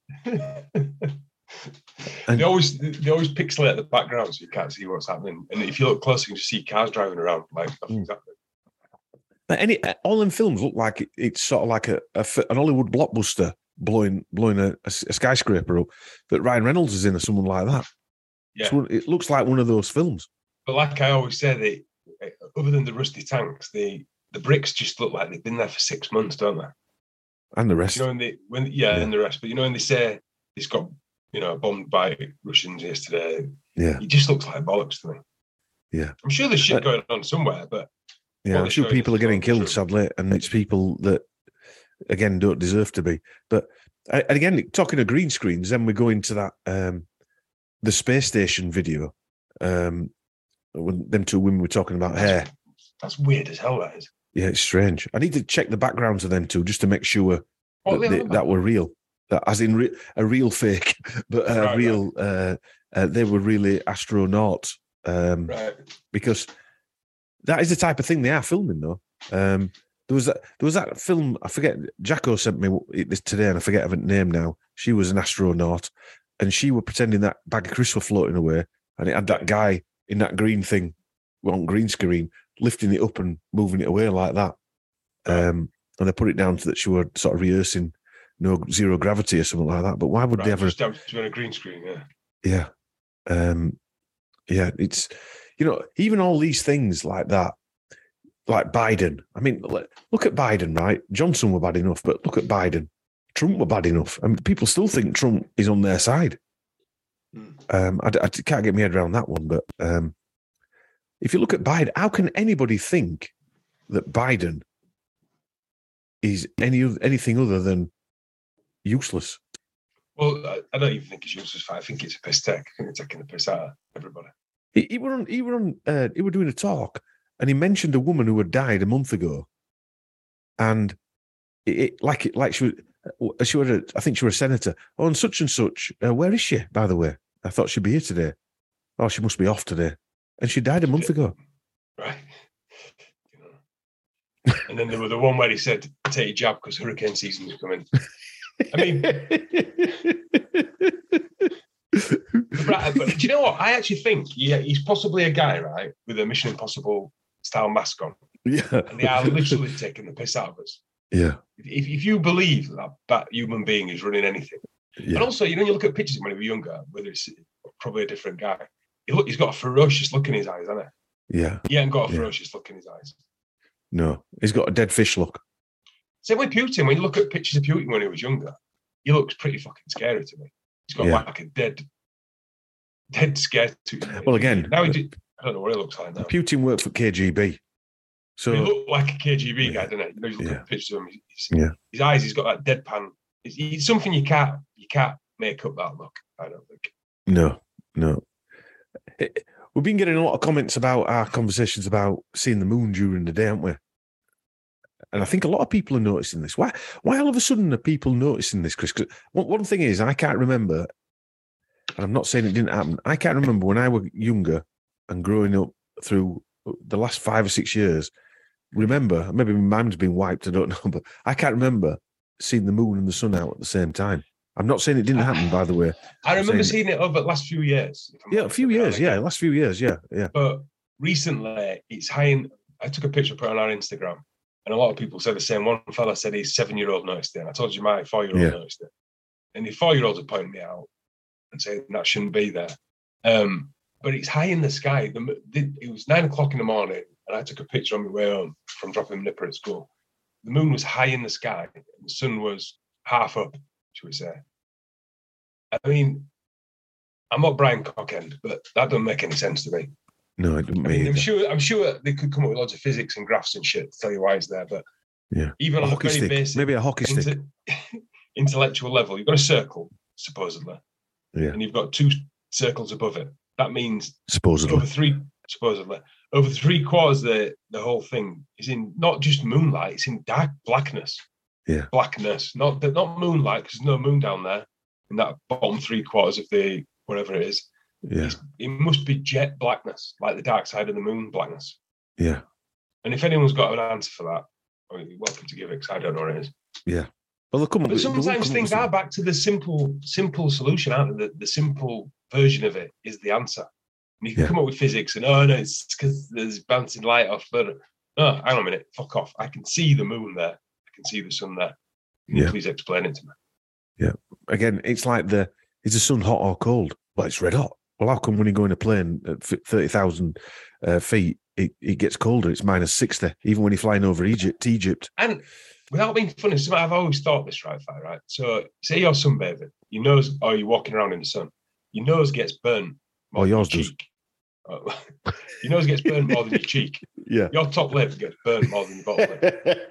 And they always they always pixelate the background so you can't see what's happening. And if you look closer, you can just see cars driving around like nothing's mm. happening. But any all them films look like it, it's sort of like a, a an Hollywood blockbuster blowing blowing a, a, a skyscraper up that Ryan Reynolds is in or someone like that. Yeah, so it looks like one of those films. But like I always say, they other than the rusty tanks, the the bricks just look like they've been there for six months, don't they? And the rest, you know, when they when yeah, yeah. and the rest. But you know, when they say it's got you know bombed by Russians yesterday, yeah, it just looks like bollocks to me. Yeah, I'm sure there's shit going on somewhere, but yeah, I'm sure people are getting killed, true. sadly, and it's people that again don't deserve to be. But and again, talking of green screens, then we go into that um, the space station video. Um, when them two women were talking about that's, hair. That's weird as hell. That is. Yeah, it's strange. I need to check the backgrounds of them two just to make sure that, they, that were real. That, as in re- a real fake, but a right, real. Right. Uh, uh, they were really astronauts. Um, right. Because that is the type of thing they are filming, though. Um, there was that. There was that film. I forget. Jacko sent me this today, and I forget her name now. She was an astronaut, and she was pretending that bag of crisps were floating away, and it had that guy in that green thing on green screen lifting it up and moving it away like that. Um, and they put it down to that she were sort of rehearsing no zero gravity or something like that. But why would right, they ever just down to a green screen? Yeah, yeah, um, yeah. It's you know even all these things like that, like Biden. I mean, look at Biden, right? Johnson were bad enough, but look at Biden. Trump were bad enough, and people still think Trump is on their side. Mm. Um, I, I can't get my head around that one, but. Um, If you look at Biden, how can anybody think that Biden is any anything other than useless? Well, I don't even think it's useless. I think it's a piss take. I think they're taking the piss out of everybody. He, he were on. He were on. Uh, he were doing a talk, and he mentioned a woman who had died a month ago, and it, it like it like she was. She was. A, I think she was a senator. Oh, and such and such. Uh, where is she? By the way, I thought she'd be here today. Oh, she must be off today. And she died a month ago. Right. You know. And then there was the one where he said, take your jab because hurricane season is coming. I mean, right, but do you know what? I actually think yeah, he's possibly a guy, right, with a Mission Impossible style mask on. Yeah. And they are literally taking the piss out of us. Yeah. If, if you believe that that human being is running anything. Yeah. And also, you know, you look at pictures of when he was younger, whether it's probably a different guy. He look, he's got a ferocious look in his eyes, hasn't he? Yeah. He ain't got a yeah. ferocious look in his eyes. No, he's got a dead fish look. Same with Putin. When you look at pictures of Putin when he was younger, he looks pretty fucking scary to me. He's got yeah. like a dead, dead scare to him. Well, again, now he did, I don't know what he looks like now. Putin worked for K G B. So he looked like a K G B yeah. guy, doesn't he? You know, you look yeah. at pictures of him. His, yeah. his eyes, he's got that deadpan. It's, it's something you can't, you can't make up that look, I don't think. No, no. It, We've been getting a lot of comments about our conversations about seeing the moon during the day, haven't we? And I think a lot of people are noticing this. Why Why all of a sudden are people noticing this, Chris? Because one, one thing is, I can't remember, and I'm not saying it didn't happen, I can't remember when I was younger and growing up through the last five or six years, remember, maybe my mind's been wiped, I don't know, but I can't remember seeing the moon and the sun out at the same time. I'm not saying it didn't happen, by the way. I remember seeing it over the last few years. Yeah, a few years, yeah, last few years, yeah, yeah. But recently, it's high in, I took a picture, put it on our Instagram, and a lot of people said the same. One fella said his seven-year-old noticed it, and I told you my four-year-old yeah. noticed it. And the four-year-olds are pointing me out and saying that shouldn't be there. Um, but it's high in the sky. The, the, it was nine o'clock in the morning, and I took a picture on my way home from dropping Nipper at school. The moon was high in the sky, and the sun was half up. shall we say? I mean, I'm not Brian Cockend, but that doesn't make any sense to me. No, it doesn't. I mean, either. I'm sure. I'm sure they could come up with loads of physics and graphs and shit to tell you why it's there. But yeah, even a on a hockey very stick, basic, maybe a hockey inte- stick, intellectual level, you've got a circle supposedly, yeah, and you've got two circles above it. That means supposedly over three, supposedly over three quarters, the the whole thing is in not just moonlight; it's in dark blackness. Yeah, blackness, not not moonlight, because there's no moon down there in that bottom three quarters of the whatever it is. yeah, It's, it must be jet blackness, like the dark side of the moon blackness. yeah. And if anyone's got an answer for that, I mean, you're welcome to give it, because I don't know what it is. Yeah. Well, they'll come up But with, they will sometimes come up things with are some- back to the simple, simple solution, aren't they? The, the simple version of it is the answer. And you can Yeah. come up with physics and, oh, no, it's because there's bouncing light off. But no, hang on a minute, fuck off. I can see the moon there. I can see the sun there. Can you Yeah. please explain it to me? Yeah. Again, it's like the is the sun hot or cold? Well, it's red hot. Well, how come when you go in a plane at thirty thousand uh, feet, it, it gets colder? It's minus sixty, even when you're flying over Egypt. Egypt. And without being funny, something I've always thought this, right, Fi, right? So say you're sunbathing, your nose, or you're walking around in the sun, your nose gets burnt. Oh, yours does. cheek. Oh, your nose gets burnt more than your cheek. Yeah. Your top lip gets burnt more than your bottom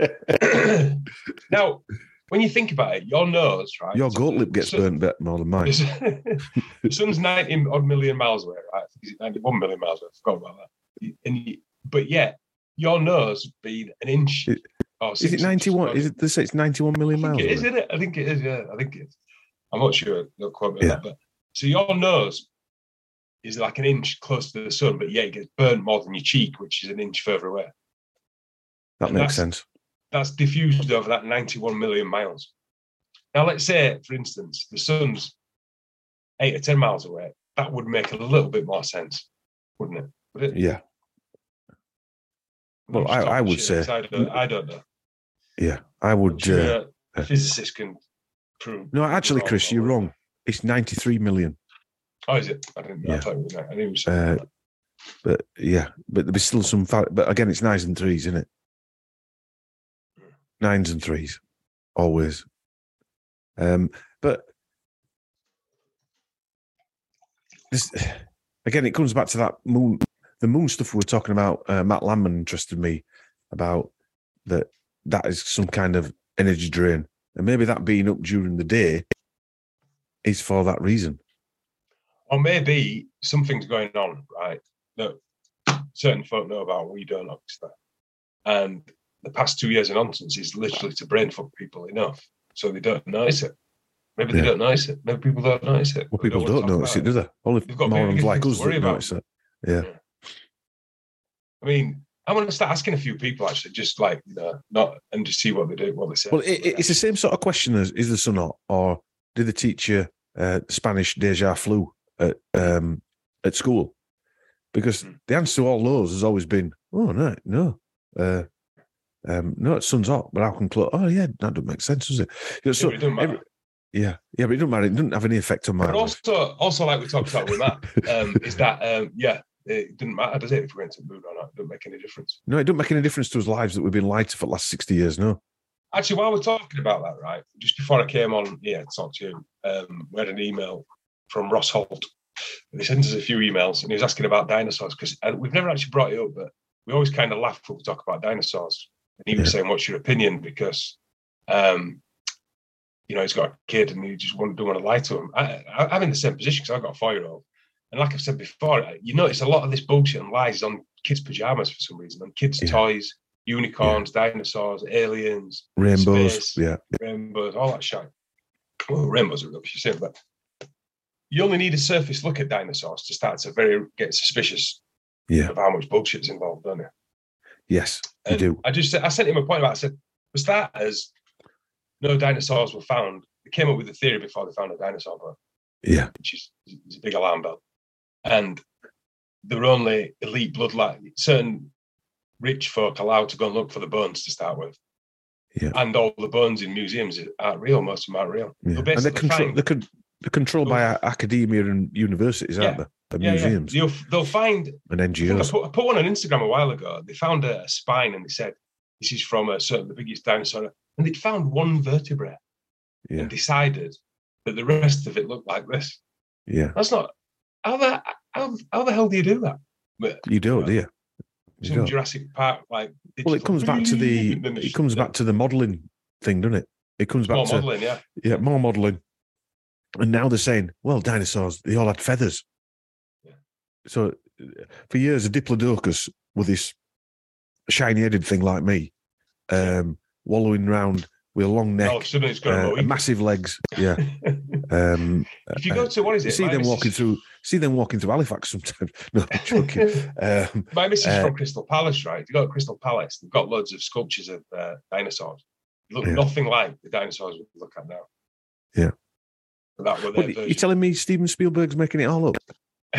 lip. Now, when you think about it, your nose, right? Your so goat the- lip gets the sun- burnt bit more than mine. The sun's ninety odd million miles away, right? Is it ninety-one million miles away? I forgot about that. And you, but yet, your nose being an inch. It- or Is six it ninety-one? inches, Is it? They say it's ninety-one million I think miles. it is, away. isn't it? I think it is, yeah. I think it is. I'm not sure. Don't quote me on Yeah. that. But so your nose is like an inch close to the sun, but yeah, it gets burnt more than your cheek, which is an inch further away. That And makes that's- sense. That's diffused over that ninety-one million miles. Now, let's say, for instance, the sun's eight or ten miles away. That would make a little bit more sense, wouldn't it? Would it? Yeah. I'm Well, just I, talking I would shit, say. 'cause I don't, I don't know. Yeah, I I'm would. sure Uh, a physicist can prove. no, actually, prove Chris, all- you're all- wrong. It's ninety-three million. Oh, is it? I didn't. I Yeah. thought it was. I knew it was Uh, something like But yeah, but there'll be still some. Fa- but again, it's nines and threes, isn't it? Nines and threes, always. Um, but this again, it comes back to that moon. The moon stuff we were talking about. Uh, Matt Landman interested me about that. That is some kind of energy drain, and maybe that being up during the day is for that reason. Or maybe something's going on, right? That certain folk know about, we don't, obviously. And the past two years of nonsense is literally to brain fuck people enough so they don't notice it. Maybe they Yeah. don't notice it. Maybe people don't notice it. Well, They people want to don't talk notice about it, do they? Only They've got morons bigger like things us to worry that about. notice it. Yeah. I mean, I'm going to start asking a few people, actually, just like, you know, not, and just see what they do, what they say. Well, it, it- it's the same sort of question as is the sun hot, or did they teach you uh, Spanish deja flu at um, at school? Because Mhm. the answer to all those has always been, oh no, no, uh, um, no, it's sun's hot, but how can close? Oh yeah, that doesn't make sense, does it? You know, so Yeah, it doesn't matter. every- yeah, yeah, but it doesn't matter. It doesn't have any effect on my But life. also, also, like we talked about with Matt, um, is that, um, yeah, it didn't matter, does it, if we're into the moon or not? It doesn't make any difference. No, it doesn't make any difference to us lives that we've been lied to for the last sixty years. No, Actually, while we're talking about that, right, just before I came on here to talk to you, um, we had an email from Ross Holt. And he sent us a few emails, and he was asking about dinosaurs, because we've never actually brought it up, but we always kind of laugh when we talk about dinosaurs. And he was Yeah. saying, what's your opinion? Because, um, you know, he's got a kid and he just won't, don't want to lie to him. I, I, I'm in the same position because I've got a four-year-old. And like I've said before, you notice a lot of this bullshit and lies is on kids' pajamas for some reason, on kids' Yeah. toys, unicorns, dinosaurs, aliens, rainbows. Space. Yeah, rainbows, all that shit. Well, rainbows are rubbish, you say, but you only need a surface look at dinosaurs to start to very get suspicious yeah, of how much bullshit's involved, don't you? yes, you And do. I just I sent him a point about. I said, for starters, no dinosaurs were found. They came up with the theory before they found a dinosaur bone, Yeah, which is, is a big alarm bell. And there were only elite bloodline, certain rich folk allowed to go and look for the bones to start with. Yeah. And all the bones in museums aren't real. Most of them aren't real. yeah. They'll And they're basically control. find- They're, con- they're controlled by a- academia and universities, aren't Yeah. they? And Yeah, museums yeah. You'll, they'll find. and I, N G think I, Os. put, I put one on Instagram a while ago. They found a, a spine and they said this is from a certain the biggest dinosaur, and they'd found one vertebrae. yeah. and decided that the rest of it looked like this. Yeah. That's not how the how, how the hell do you do that? But, You don't, you know, do you? you some don't. Jurassic Park like. Well, it comes back to the it comes back to the modelling thing, doesn't it? It comes back more to modelling, yeah, yeah, more modelling. And now they're saying, well, dinosaurs, they all had feathers. Yeah. So for years, a diplodocus with this shiny-headed thing like me, um, wallowing around with a long neck, all of a sudden it's got uh, a massive legs. Yeah. Um, if you go to what is it? you see My them missus- walking through. See them walking through Halifax sometimes. No, I'm joking. Um, My missus uh, from Crystal Palace, right? They go to Crystal Palace. They've got loads of sculptures of uh, dinosaurs. They look Yeah. nothing like the dinosaurs we look at now. Yeah. But that were what, their you're telling me Steven Spielberg's making it all up?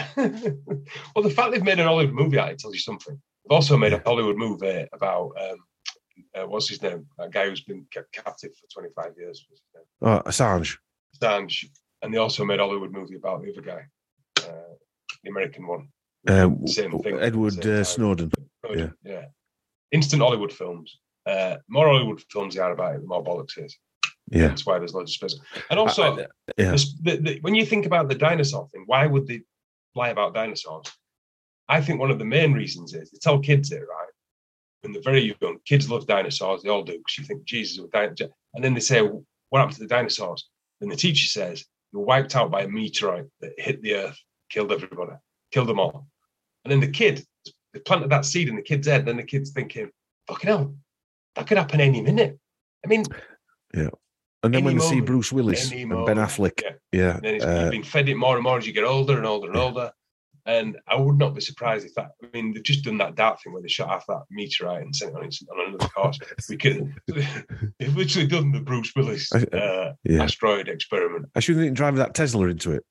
Well, the fact they've made an Hollywood movie out of it tells you something. They've also made Yeah. a Hollywood movie about um, uh, what's his name? That guy who's been kept captive for twenty-five years. What's his name? Oh, Assange. Assange. And they also made a Hollywood movie about the other guy, uh, the American one. Uh, Same thing. Edward Same uh, time. Snowden. Snowden, yeah. yeah. Instant Hollywood films. Uh, more Hollywood films they are about it, the more bollocks is. Yeah. That's why there's loads of space. And also, I, I, yeah. the, the, the, when you think about the dinosaur thing, why would they lie about dinosaurs? I think one of the main reasons is they tell kids it, right? When they're very young, kids love dinosaurs. They all do because you think Jesus was dinosaur. And then they say, what happened to the dinosaurs? Then the teacher says, they were wiped out by a meteorite that hit the earth, killed everybody, killed them all. And then the kid, they planted that seed in the kid's head. And then the kid's thinking, fucking hell, that could happen any minute. I mean, yeah. And then when they moment, see Bruce Willis and moment, Ben Affleck, yeah. yeah. And then it's, uh, you've been fed it more and more as you get older and older and yeah. older. And I would not be surprised if that, I mean, they've just done that dart thing where they shot off that meteorite and sent it on, on another course. We could, they've literally done the Bruce Willis uh, yeah. asteroid experiment. I shouldn't think drive that Tesla into it.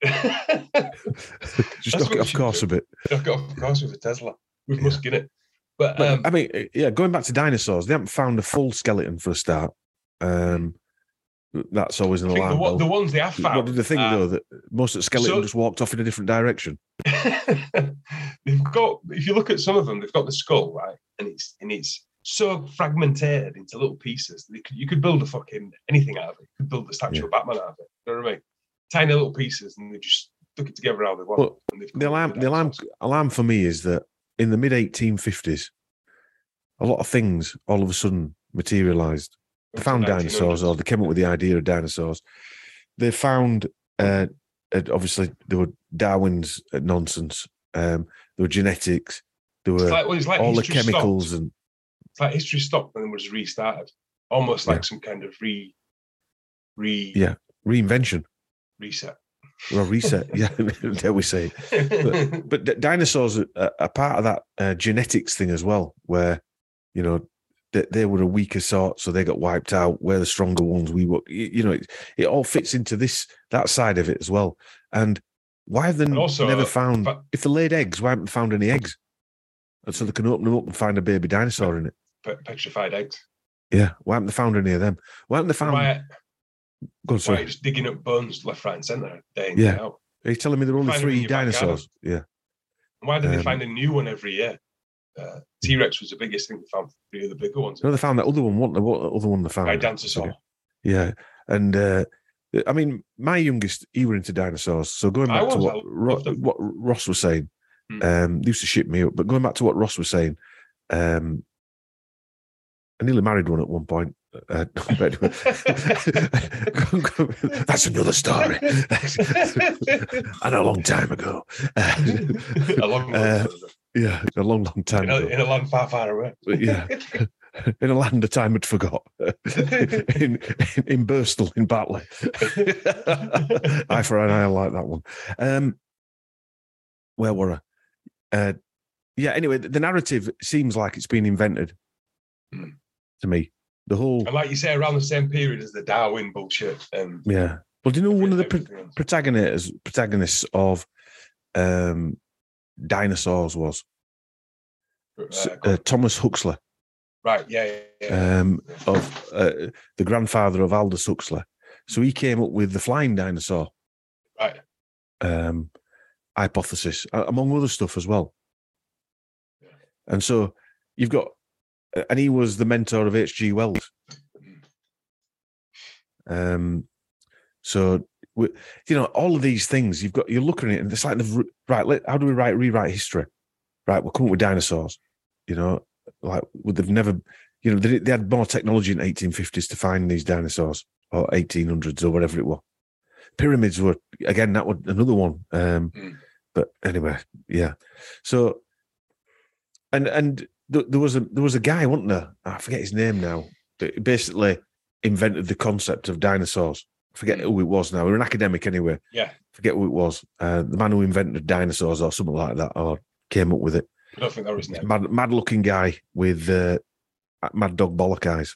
Just knock it off course do. a bit. Knock it off course with a Tesla. With yeah. Musk in it. But, but um, I mean, yeah, going back to dinosaurs, they haven't found a full skeleton for a start. Um, that's always an alarm the, bell. The ones they have found. What did they think, uh, though? That most of the skeleton so, just walked off in a different direction? They've got, if you look at some of them, they've got the skull, right? And it's and it's so fragmented into little pieces. That you could, you could build a fucking anything out of it. You could build the statue yeah. of Batman out of it. You know what I mean? Tiny little pieces, and they just stuck it together how they want. Well, the alarm, the alarm, alarm for me is that in the mid eighteen fifties, a lot of things all of a sudden materialized. They found dinosaurs, or they came up with the idea of dinosaurs. They found, uh, obviously, there were Darwin's nonsense. Um, there were genetics. There were like, well, like all the chemicals, stopped. and it's like history stopped and then was restarted, almost like yeah. some kind of re, re, yeah, reinvention, reset. Well, reset, yeah, dare we say? But, but d- dinosaurs are, are part of that uh, genetics thing as well, where you know. They were a weaker sort, so they got wiped out. We're the stronger ones. We were, you know, it, it all fits into this that side of it as well. And why have they also, never found? But, if they laid eggs, why haven't they found any eggs? And so they can open them up and find a baby dinosaur in it. Petrified eggs. Yeah, why haven't they found any of them? Why haven't they found? Why, Go on, sorry. Why just digging up bones left, right, and centre day in yeah. day out? Are you telling me there are only three dinosaurs? Yeah. Why do um, they find a new one every year? Uh, T-Rex was the biggest thing. They found three of the bigger ones. No, they found that other one. What the what other one they found? Gigantosaur. Yeah, and uh, I mean, my youngest, he were into dinosaurs. So going back was, to what Ro- what Ross was saying, hmm. um, they used to ship me up. But going back to what Ross was saying, um, I nearly married one at one point. Uh, that's another story. And a long time ago. a long, long uh, time ago. Yeah, a long, long time in a, ago. In a land far, far away. But yeah. In a land of time had forgot. in, in in Birstall, in Batley. Eye for an eye, I like that one. Um, where were I? Uh, yeah, anyway, the narrative seems like it's been invented mm. to me. The whole... And like you say, around the same period as the Darwin bullshit. Um, yeah. Well, do you know one of the pro- protagonists, protagonists of um, dinosaurs was? Uh, uh, Thomas Huxley. Right, yeah, yeah. yeah. Um, of uh, the grandfather of Aldous Huxley. So he came up with the flying dinosaur. Right. Um, hypothesis, among other stuff as well. Yeah. And so you've got, and he was the mentor of H G Wells. Um, so we, you know, all of these things you've got. You're looking at it, and it's like the right. Let, how do we write rewrite history? Right, we'll come up with dinosaurs. You know, like they've never. You know, they, they had more technology in eighteen fifties to find these dinosaurs, or eighteen hundreds, or whatever it was. Pyramids were again that was another one. Um, mm. But anyway, yeah. So, and and th- there was a there was a guy, wasn't there? I forget his name now. That basically invented the concept of dinosaurs. I forget mm. who it was now. He was an academic anyway. Yeah. Forget who it was. Uh, the man who invented dinosaurs or something like that, or came up with it. I don't think that was his name. Mad, mad looking guy with. Uh, Mad Dog Bollock eyes.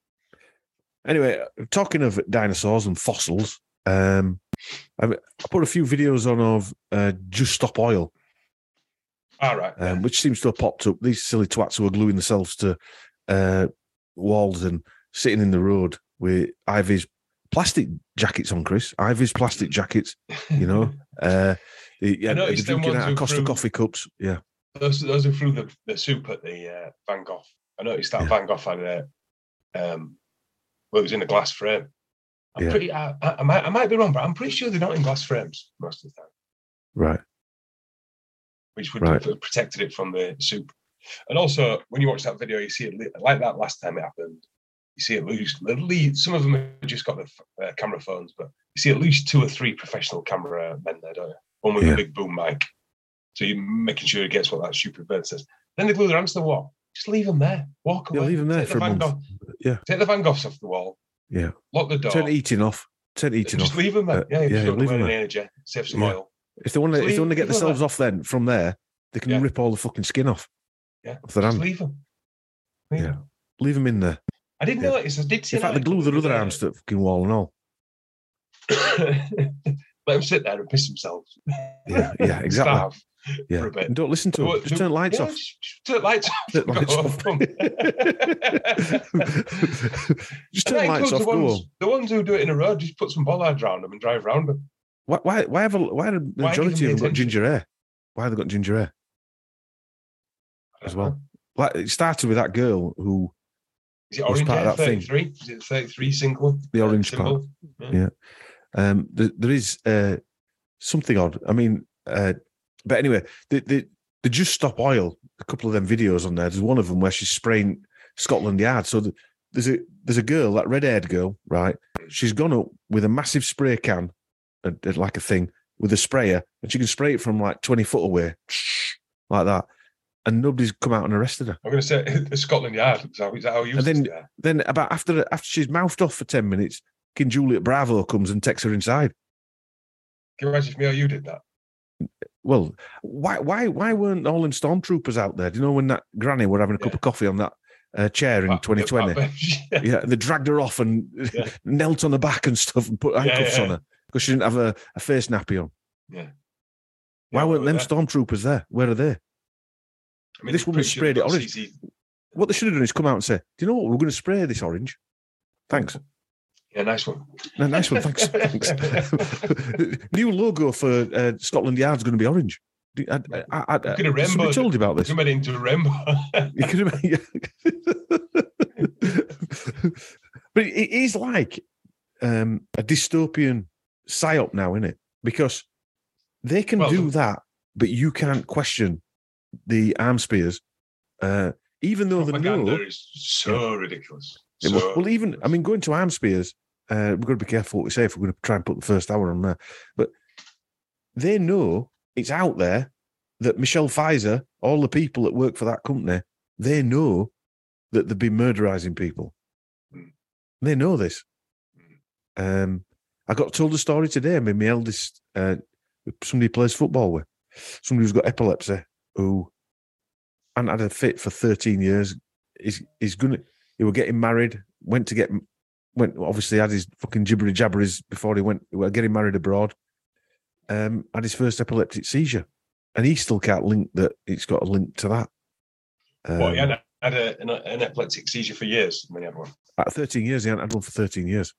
Anyway, talking of dinosaurs and fossils, um, I, I put a few videos on of uh, Just Stop Oil. All right. Um, yeah. Which seems to have popped up. These silly twats who are gluing themselves to uh, walls and sitting in the road with Ivy's plastic jackets on, Chris. Ivy's plastic jackets, you know. uh, yeah, they're drinking out of Costa threw, coffee cups. Yeah. Those, those who threw the, the soup at the uh, Van Gogh. I noticed that yeah. Van Gogh had a, um, well, it was in a glass frame. I'm yeah. pretty, I, I, I, might, I might be wrong, but I'm pretty sure they're not in glass frames most of the time. Right. Which would right. have protected it from the soup. And also, when you watch that video, you see it like that last time it happened. You see at least, at least some of them have just got the uh, camera phones, but you see at least two or three professional camera men there, don't you? One with yeah. a big boom mic. So you're making sure it gets what that stupid bird says. Then they glue their hands to the wall. Just leave them there. Walk away. Yeah, leave them there Take for the a month. Gogh, yeah. Take the Van Goghs off the wall. Yeah. Lock the door. Turn eating off. Turn eating just off. Just leave them there. Uh, yeah, yeah, yeah leave them there. Energy. Save some yeah. oil. If they want to, if they want to get themselves them off, then from there they can yeah. rip all the fucking skin off. Yeah. Off their just hand. leave them. Leave yeah. them. Leave them in there. I didn't yeah. notice. I did see. In fact, they glue their other arms to the fucking wall and all. Let them sit there and piss themselves. Yeah, yeah, exactly. Starve. Yeah, and don't listen to them. Just turn lights yeah, off. Just turn lights off. Turn lights off. Just turn lights off. The ones, the ones who do it in a row, just put some bollards around them and drive around them. Why? Why? Why have a, Why have the majority of them got ginger hair? Why have they got ginger hair as well? Know. Like it started with that girl who is it orange was part hair, of that thirty-three? thing. Is it thirty-three single? The orange symbol? part. Yeah. yeah. Um. There, there is uh, something odd. I mean. Uh, But anyway, the, the the Just Stop Oil, a couple of them videos on there. There's one of them where she's spraying Scotland Yard. So the, there's a there's a girl, that red-haired girl, right? She's gone up with a massive spray can, uh, like a thing, with a sprayer, and she can spray it from like twenty foot away, like that. And nobody's come out and arrested her. I'm going to say Scotland Yard. Is that, is that how you use it? And then, then about after after she's mouthed off for ten minutes, King Juliet Bravo comes and takes her inside. Can you imagine if me or you did that? Well, why why why weren't all them stormtroopers out there? Do you know when that granny were having a yeah. cup of coffee on that uh, chair in twenty twenty? yeah. yeah, they dragged her off and yeah. knelt on her back and stuff and put handcuffs yeah, yeah. on her because she didn't have a, a face nappy on. Yeah. Why yeah, weren't them there? stormtroopers there? Where are they? I mean, this woman sprayed it orange. C C. What they should have done is come out and say, "Do you know what? We're going to spray this orange." Thanks. Yeah, nice one. No, nice one, thanks. thanks. New logo for uh, Scotland Yard's going to be orange. I, I, I, I, could have rainbow. Told you about this. You could have made it into a rainbow. You could have, yeah. But it is like um, a dystopian psyop now, isn't it? Because they can well, do that, but you can't question the arms spears, uh, even though they know. Is so yeah. ridiculous. So, well, well, even, I mean, going to arms spears, uh, we've got to be careful what we say if we're going to try and put the first hour on there. But they know it's out there that Michelle Pfizer, all the people that work for that company, they know that they've been murderizing people. Mm. They know this. Mm. Um, I got told a story today. I mean, my eldest, uh, somebody plays football with, somebody who's got epilepsy, who hadn't had a fit for thirteen years, is is going to, he were getting married, went to get, went obviously had his fucking jibbery jabberies before he went, he were getting married abroad, um, had his first epileptic seizure. And he still can't link that it's got a link to that. Um, well, he had, had a, an, an epileptic seizure for years when he had one. At thirteen years, he hadn't had one for thirteen years.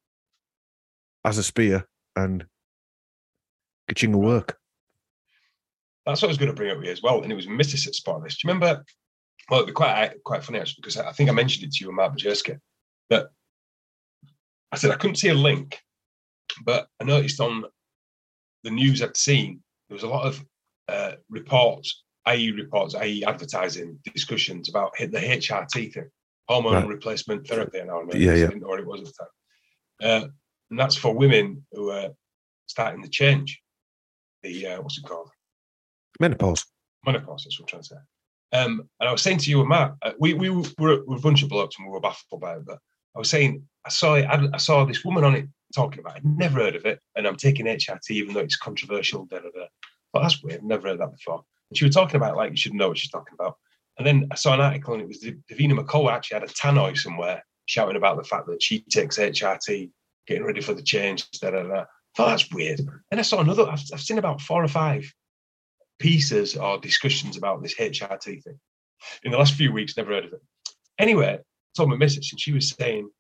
As a spear and Kachinga work. That's what I was going to bring up here as well. And it was Missus that spotted this. Do you remember? Well, it'd be quite quite funny actually, because I think I mentioned it to you and Mark Bajerski, that I said I couldn't see a link, but I noticed on the news I'd seen there was a lot of uh, reports, I E reports, that is advertising discussions about the H R T thing, hormone right. replacement therapy. And I don't know, yeah, I yeah. didn't know what it was at the time. Uh, and that's for women who are starting to change the, uh, what's it called? Menopause. Menopause, that's what I'm trying to say. Um, and I was saying to you and Matt, uh, we, we were, we were a bunch of blokes and we were baffled by it, but I was saying, I saw it, I, I saw this woman on it talking about it. I'd never heard of it, and I'm taking H R T even though it's controversial, da, da, da. But that's weird, I've never heard that before. And she was talking about it like you should know what she's talking about. And then I saw an article and it was Davina McCall actually had a tannoy somewhere shouting about the fact that she takes H R T, getting ready for the change, da, da, da. I thought that's weird. And I saw another, I've, I've seen about four or five pieces or discussions about this H R T thing in the last few weeks, never heard of it. Anyway, I told my missus and she was saying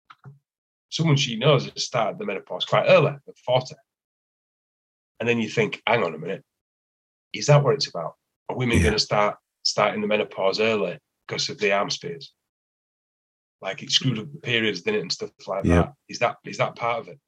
someone she knows has started the menopause quite early, at forty. And then you think, hang on a minute, is that what it's about? Are women yeah. going to start starting the menopause early because of the arm spears? Like it screwed up the periods, didn't it, and stuff like yeah. that. Is that is that part of it?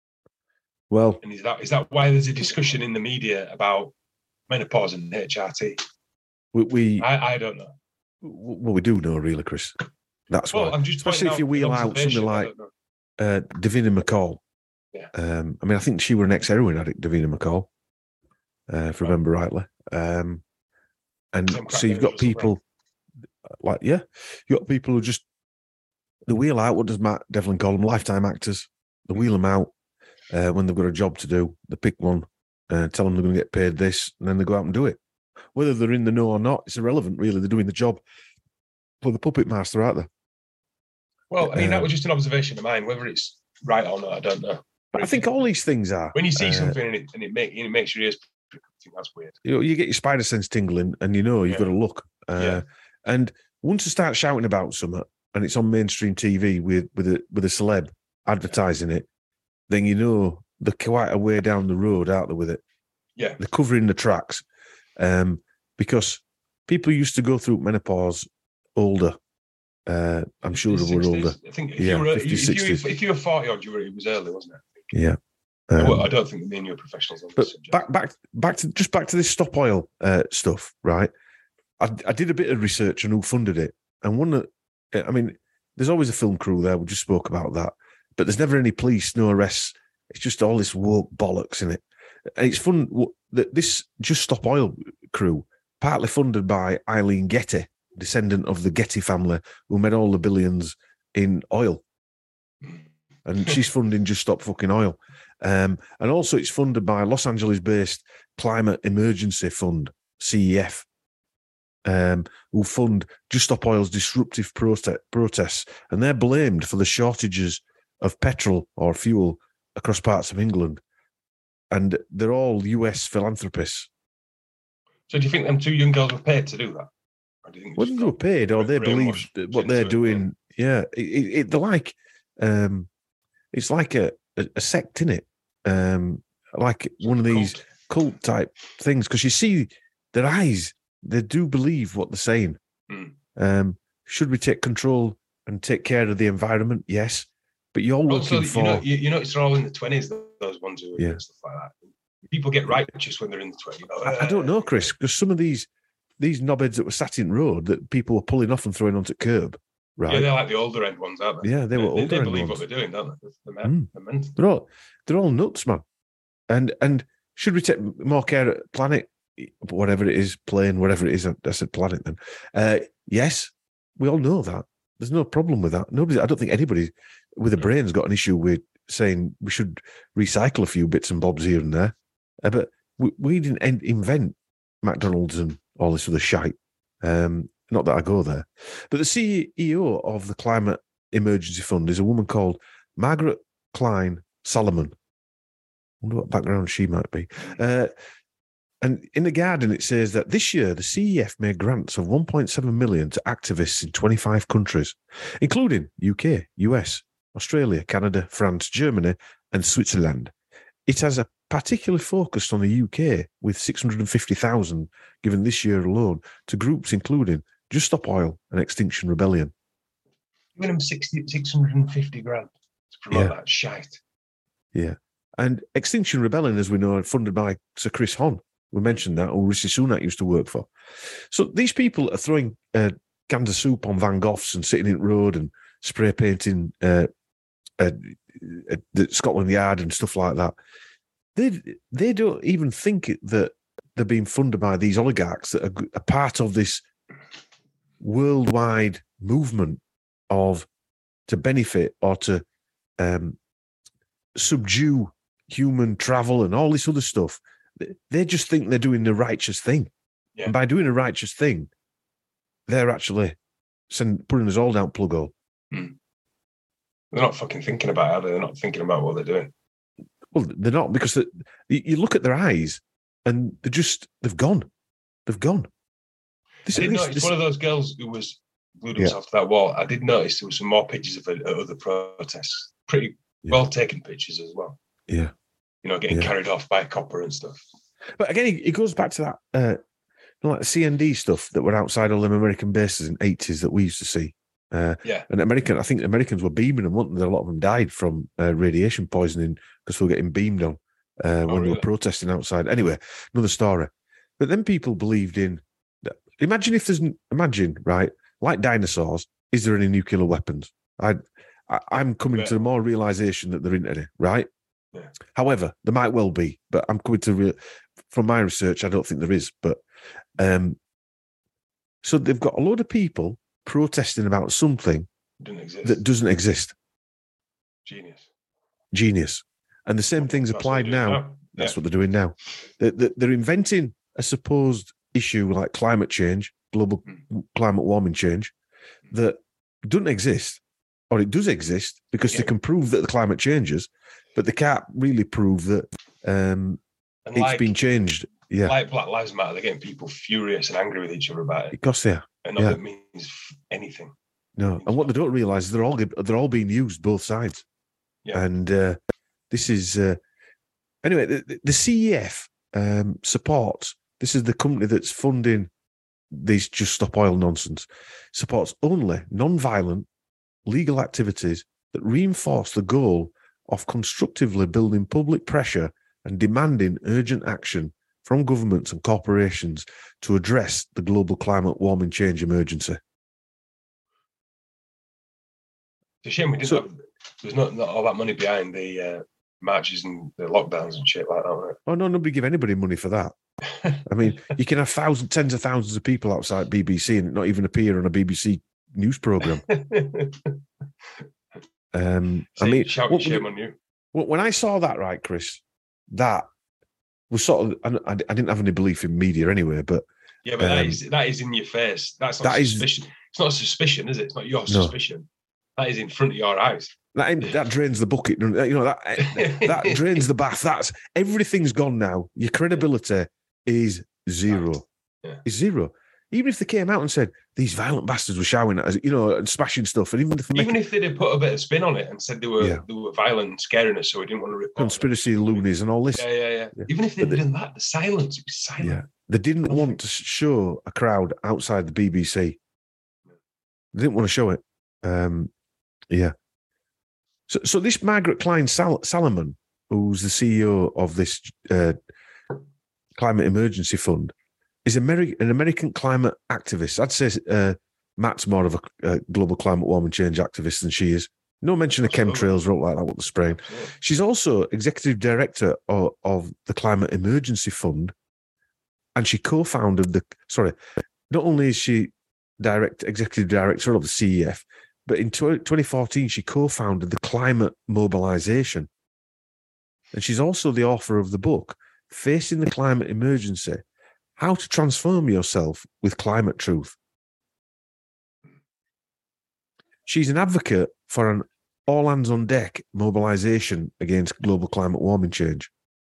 Well, and is that is that why there's a discussion in the media about menopause and H R T? We, we I, I don't know. Well, we do know, really, Chris. That's well, why. I'm just especially if you wheel out something like uh, Davina McCall. Yeah. Um, I mean, I think she were an ex-heroin addict, Davina McCall, uh, if I remember rightly. Um, and so you've got people like, yeah, you've got people who just, they wheel out, what does Matt Devlin call them? Lifetime actors. They wheel them out uh, when they've got a job to do. They pick one, uh, tell them they're going to get paid this, and then they go out and do it. Whether they're in the know or not, it's irrelevant, really. They're doing the job for the puppet master, aren't they? Well, I mean, uh, that was just an observation of mine. Whether it's right or not, I don't know. But I think all these things are. When you see uh, something and it, and it, make, it makes your ears prick, I think that's weird. You know, you get your spider sense tingling and you know you've yeah. got to look. Uh, yeah. And once you start shouting about something and it's on mainstream T V with, with, a, with a celeb advertising it, then you know they're quite a way down the road, aren't they, with it? Yeah. They're covering the tracks. Um, because people used to go through menopause older. Uh, I'm sure they were older. I think if yeah, you were fifties, if, you, if you were forty odd, you were, it was early, wasn't it? Yeah. Um, well, I don't think me and you are professionals on but this subject. Back, back, back to just back to this stop oil uh, stuff, right? I, I did a bit of research on who funded it, and one that, I mean, there's always a film crew there. We just spoke about that, but there's never any police, no arrests. It's just all this woke bollocks in it, and it's fun that this Just Stop Oil crew, partly funded by Eileen Getty, descendant of the Getty family, who made all the billions in oil. And she's funding Just Stop Fucking Oil. Um, and also it's funded by Los Angeles-based Climate Emergency Fund, C E F, um, who fund Just Stop Oil's disruptive prote- protests. And they're blamed for the shortages of petrol or fuel across parts of England. And they're all U S philanthropists. So do you think them two young girls were paid to do that? Or do you think Whether they were paid or they believe what they're doing, yeah, it, it, they're like, um, it's like a, a, a sect, innit? Um, like one of these cult, cult type things, because you see their eyes, they do believe what they're saying. Mm. Um, should we take control and take care of the environment? Yes, but you're also, looking for. You know, you, you know, it's all in the twenties. Those ones who yeah. and stuff like that. People get righteous when they're in the twenties. You know? I, I don't know, Chris, because some of these these knobheads that were sat in road that people were pulling off and throwing onto curb. Right. Yeah, they're like the older end ones, aren't they? Yeah, they were they, older they, they end believe ones. what they're doing, don't they? They're, men, mm. they're, men. they're all they're all nuts, man. And and should we take more care of planet, whatever it is, plane, whatever it is? I said planet then. Uh, yes, we all know that. There's no problem with that. Nobody. I don't think anybody with a brain's got an issue with saying we should recycle a few bits and bobs here and there. Uh, but we, we didn't invent McDonald's and all this other shite. Um, not that I go there. But the C E O of the Climate Emergency Fund is a woman called Margaret Klein Solomon. I wonder what background she might be. Uh, and in The Guardian, it says that this year, the C E F made grants of one point seven million to activists in twenty-five countries, including U K, U S, Australia, Canada, France, Germany, and Switzerland. It has a particularly focused on the U K, with six hundred fifty thousand given this year alone to groups including Just Stop Oil and Extinction Rebellion. Giving them sixty, six hundred fifty grand. to promote Yeah. that shite. Yeah. And Extinction Rebellion, as we know, are funded by Sir Chris Hon. We mentioned that, or Rishi Sunak used to work for. So these people are throwing uh, cans of soup on Van Goghs and sitting in the road and spray painting uh, uh, uh, the Scotland Yard and stuff like that. They they don't even think that they're being funded by these oligarchs that are a part of this worldwide movement of to benefit or to um, subdue human travel and all this other stuff. They just think they're doing the righteous thing. Yeah. And by doing a righteous thing, they're actually send, putting us all down plug hole. Mm. They're not fucking thinking about it, are they? They're not thinking about what they're doing. Well, they're not, because they, you look at their eyes and they're just, they've gone. They've gone. This, I did this, notice this, one of those girls who was glued Yeah. himself to that wall. I did notice there were some more pictures of uh, other protests. Pretty Yeah. well taken pictures as well. Yeah. You know, getting Yeah. carried off by a copper and stuff. But again, it, it goes back to that, uh, you know, like the C N D stuff that were outside all them American bases in the eighties that we used to see. Uh, Yeah. and American, I think the Americans were beaming them, weren't they? A lot of them died from uh, radiation poisoning because they were getting beamed on uh, when they really? were protesting outside. Anyway, another story. But then people believed in. Imagine if there's imagine right, like dinosaurs. Is there any nuclear weapons? I, I I'm coming Yeah. to the more realization that there isn't any. Right. Yeah. However, there might well be, but I'm coming to re- from my research, I don't think there is. But um, so they've got a load of people protesting about something Didn't exist. that doesn't exist. Genius. Genius. And the same things That's what applied they're doing now. That's Yeah. what they're doing now. They're, they're inventing a supposed issue like climate change, global Mm. climate warming change, that doesn't exist, or it does exist because Yeah. they can prove that the climate changes, but they can't really prove that um, And it's like, been changed. Yeah, like Black Lives Matter, they're getting people furious and angry with each other about it. because they are. And none yeah. of it means f- anything. No, and what they don't realise is they're all they're all being used both sides. Yeah. And uh, this is uh, anyway. The, the C E F um, supports. This is the company that's funding these Just Stop Oil nonsense. Supports only non-violent legal activities that reinforce the goal of constructively building public pressure and demanding urgent action from governments and corporations to address the global climate warming change emergency. It's a shame we didn't So- have. There's not, not all that money behind the uh, marches and the lockdowns and shit like that. Right? Oh no, nobody give anybody money for that. I mean, you can have thousands, tens of thousands of people outside B B C and it not even appear on a B B C news program. Um, I mean, shouting what- shame on you. Well, when I saw that, right, Chris, that was sort of. I, I didn't have any belief in media anyway, but Yeah, but that um, is that is in your face. That's not that is- suspicion. It's not a suspicion, is it? It's not your No. suspicion. That is in front of your eyes. that that drains the bucket. You know that that drains the bath. That's everything's gone now. Your credibility is zero. Yeah. Is zero. Even if they came out and said these violent bastards were shouting at us, you know, and smashing stuff, and even if they make Even if they did put a bit of spin on it and said they were Yeah. they were violent and scaring us, so we didn't want to report them. conspiracy loonies and all this, Yeah, yeah, yeah, Yeah. Even if they'd But the- done that, the silence would be silent. yeah, they didn't want to show a crowd outside the B B C. They didn't want to show it. Um, yeah. So, so this Margaret Klein Sal- Salomon, who's the C E O of this uh, climate emergency fund, is Ameri- an American climate activist. I'd say uh, Matt's more of a, a global climate warming change activist than she is. No mention of Absolutely. chemtrails, or like that, what they're spraying. Yeah. She's also executive director of, of the Climate Emergency Fund, and she co-founded the. Sorry, not only is she direct executive director of the C E F, but in twenty fourteen she co-founded the Climate Mobilization, and she's also the author of the book "Facing the Climate Emergency: How to Transform Yourself with Climate Truth." She's an advocate for an all hands on deck mobilization against global climate warming change.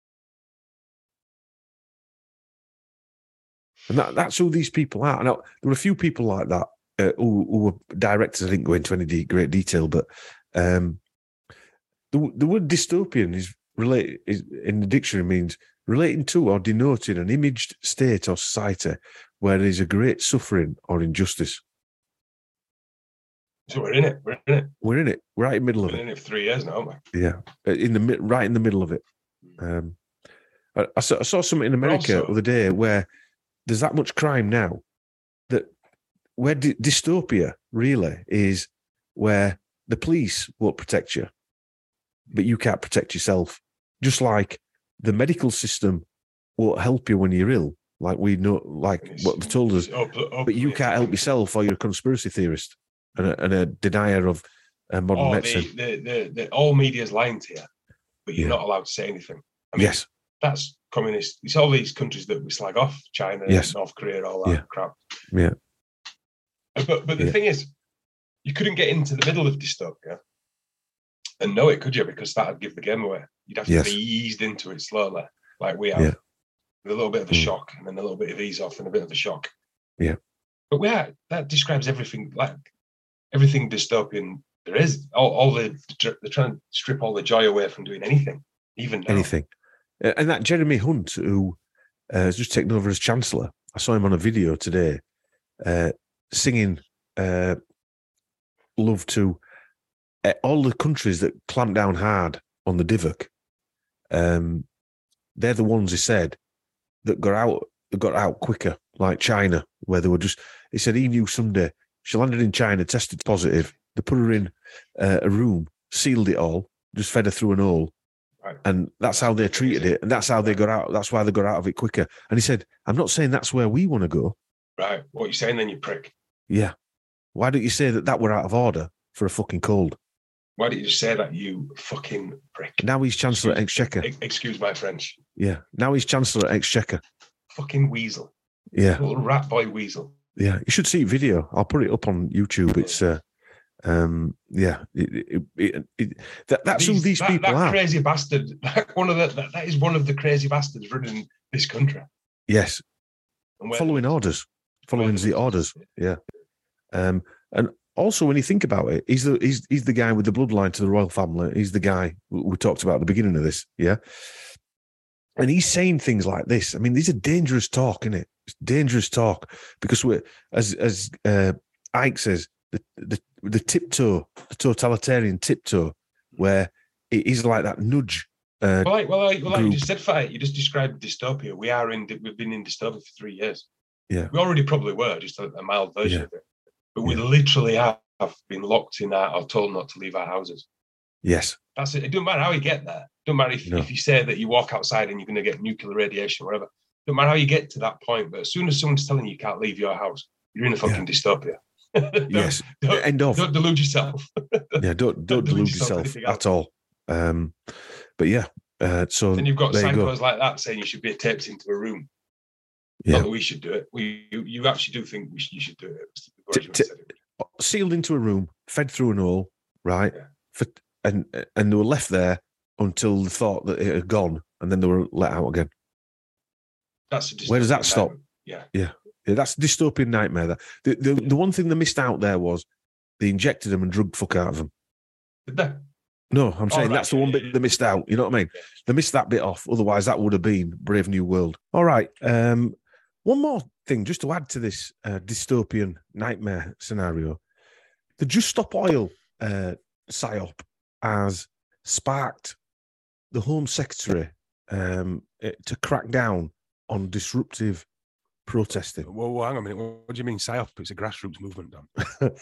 And that, that's who these people are. Now, there were a few people like that uh, who, who were directors. I didn't go into any de- great detail, but um, the, the word dystopian is related is, in the dictionary means relating to or denoting an imaged state or society where there is a great suffering or injustice. So we're in it. We're in it. We're in it. We're right in the middle We're of it. in it for three years now, aren't we? Yeah, in the right in the middle of it. Um, I, I, saw, I saw something in America also, the other day where there's that much crime now that where dy- dystopia really is where the police won't protect you, but you can't protect yourself. Just like the medical system won't help you when you're ill, like we know, like what they told us, op- but you can't help yourself, or you're a conspiracy theorist and a, and a denier of uh, modern oh, medicine. the, the, the, the, all media's lying to you, but you're Yeah. not allowed to say anything. I mean, Yes. That's communist. It's all these countries that we slag off, China, Yes. North Korea, all that Yeah. crap. Yeah. But but the Yeah. thing is, you couldn't get into the middle of dystopia and know it, could you? Because that'd give the game away. You'd have to Yes. be eased into it slowly, like we have, Yeah. with a little bit of a Mm. shock, and then a little bit of ease off, and a bit of a shock. Yeah. But we are, that describes everything, like everything dystopian there is. All, all the they're trying to strip all the joy away from doing anything, even now. Anything. Uh, And that Jeremy Hunt, who uh, has just taken over as Chancellor, I saw him on a video today uh, singing uh, love to uh, all the countries that clamp down hard on the D V C. Um, they're the ones, he said, that got out got out quicker, like China, where they were just, he said he knew someday she landed in China, tested positive. They put her in uh, a room, sealed it all, just fed her through an hole. Right. And that's how they treated it. And that's how they got out. That's why they got out of it quicker. And he said, I'm not saying that's where we want to go. Right. What are you saying then, you prick? Yeah. Why don't you say that that were out of order for a fucking cold? Why didn't you just say that, you fucking prick? Now he's Chancellor at Exchequer. Ex- Excuse my French. Yeah. Now he's Chancellor at Exchequer. Fucking weasel. Yeah. Little rat boy weasel. Yeah. You should see video. I'll put it up on YouTube. It's, uh, um, yeah. It, it, it, it, that, that's these, who these that, people that are. Crazy bastard. That, one of the, that, that is one of the crazy bastards running this country. Yes. And where- Following orders. Following the orders. Yeah. Um, and also, when you think about it, he's the he's he's the guy with the bloodline to the royal family. He's the guy we we talked about at the beginning of this, yeah. And he's saying things like this. I mean, these are dangerous talk, isn't it? It's dangerous talk because we're, as as uh, Ike says, the the the tiptoe, the totalitarian tiptoe, where it is like that nudge. Uh, Well, like, well, like, well, like you group. just said, Fight, you just described dystopia. We are in, we've been in dystopia for three years. Yeah. We already probably were, just a, a mild version Yeah. of it. But we Yeah. literally have been locked in our, or told not to leave our houses. yes, That's it. It doesn't matter how you get there. It doesn't matter if, No. if you say that you walk outside and you're going to get nuclear radiation or whatever. It doesn't matter how you get to that point. But as soon as someone's telling you you can't leave your house, you're in a fucking dystopia. Don't- yes. Don't, End of. don't delude yourself. Yeah, don't don't Don't delude delude yourself yourself anything at else. all. Um, but yeah, uh, so And you've got there you go. psychos like that saying you should be taped into a room. Yeah. Not that we should do it. We, you, you actually do think we should, you should do it. T- t- Sealed into a room, fed through an hole, right? Yeah. For, and and they were left there until they thought that it had gone, and then they were let out again. That's a Where does that dystopian stop? nightmare. Yeah. Yeah, that's a dystopian nightmare. That the, the the one thing they missed out there was they injected them and drugged the fuck out of them. Did they? No, I'm saying right, that's the yeah, one yeah, bit yeah. they missed out. You know what I mean? Yeah. They missed that bit off. Otherwise, that would have been Brave New World. All right. Um, one more thing, just to add to this uh, dystopian nightmare scenario. The Just Stop Oil uh, psyop has sparked the Home Secretary um, eh, to crack down on disruptive protesting. Whoa, whoa, hang on a minute. What do you mean psyop? It's a grassroots movement, Dan.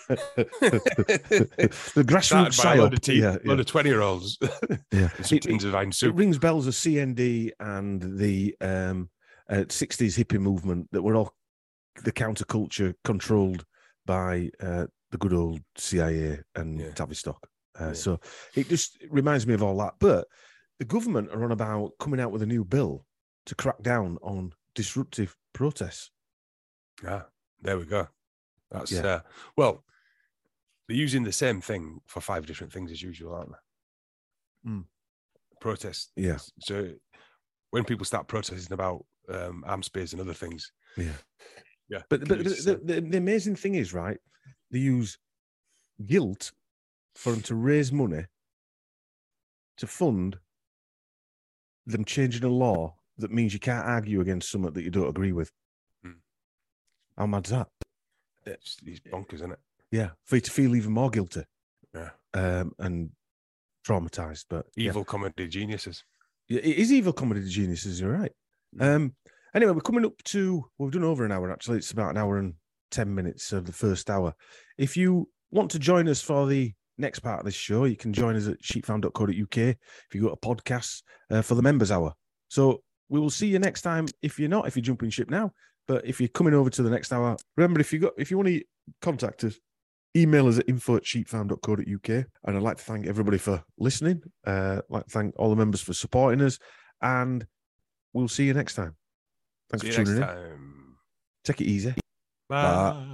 the grassroots Started by a load psyop. of, tea, yeah, yeah. load of twenty-year-olds. Yeah. and some It- tins of vine It soup. rings bells of C N D and the um, uh, sixties hippie movement that were all the counterculture controlled by uh, the good old C I A and Yeah. Tavistock. Uh, Yeah. So it just reminds me of all that. But the government are on about coming out with a new bill to crack down on disruptive protests. Ah, there we go. That's, Yeah. uh, well, they're using the same thing for five different things as usual, aren't they? Mm. Protests. Yeah. So when people start protesting about um, arms spears and other things, Yeah. yeah. But, can but use the, the the, the amazing thing is, right, they use guilt for them to raise money to fund them changing a law that means you can't argue against something that you don't agree with. Hmm. How mad's that? It's, it's bonkers, isn't it? Yeah, for you to feel even more guilty. Yeah. Um, and traumatized. But Evil yeah. comedy geniuses. Yeah, it is evil comedy geniuses. You're right. Mm. Um. Anyway, we're coming up to. Well, we've done over an hour. Actually, it's about an hour and ten minutes of the first hour. If you want to join us for the next part of this show, you can join us at sheepfarm dot co dot U K. If you go to podcasts uh, for the members hour. So we will see you next time. If you're not, if you're jumping ship now, but if you're coming over to the next hour, remember if you got if you want to contact us, email us at info at sheepfarm dot co dot U K. And I'd like to thank everybody for listening. Uh, I'd like to thank all the members for supporting us, and we'll see you next time. Thanks see for tuning in. Time. Take it easy. Bye. Bye.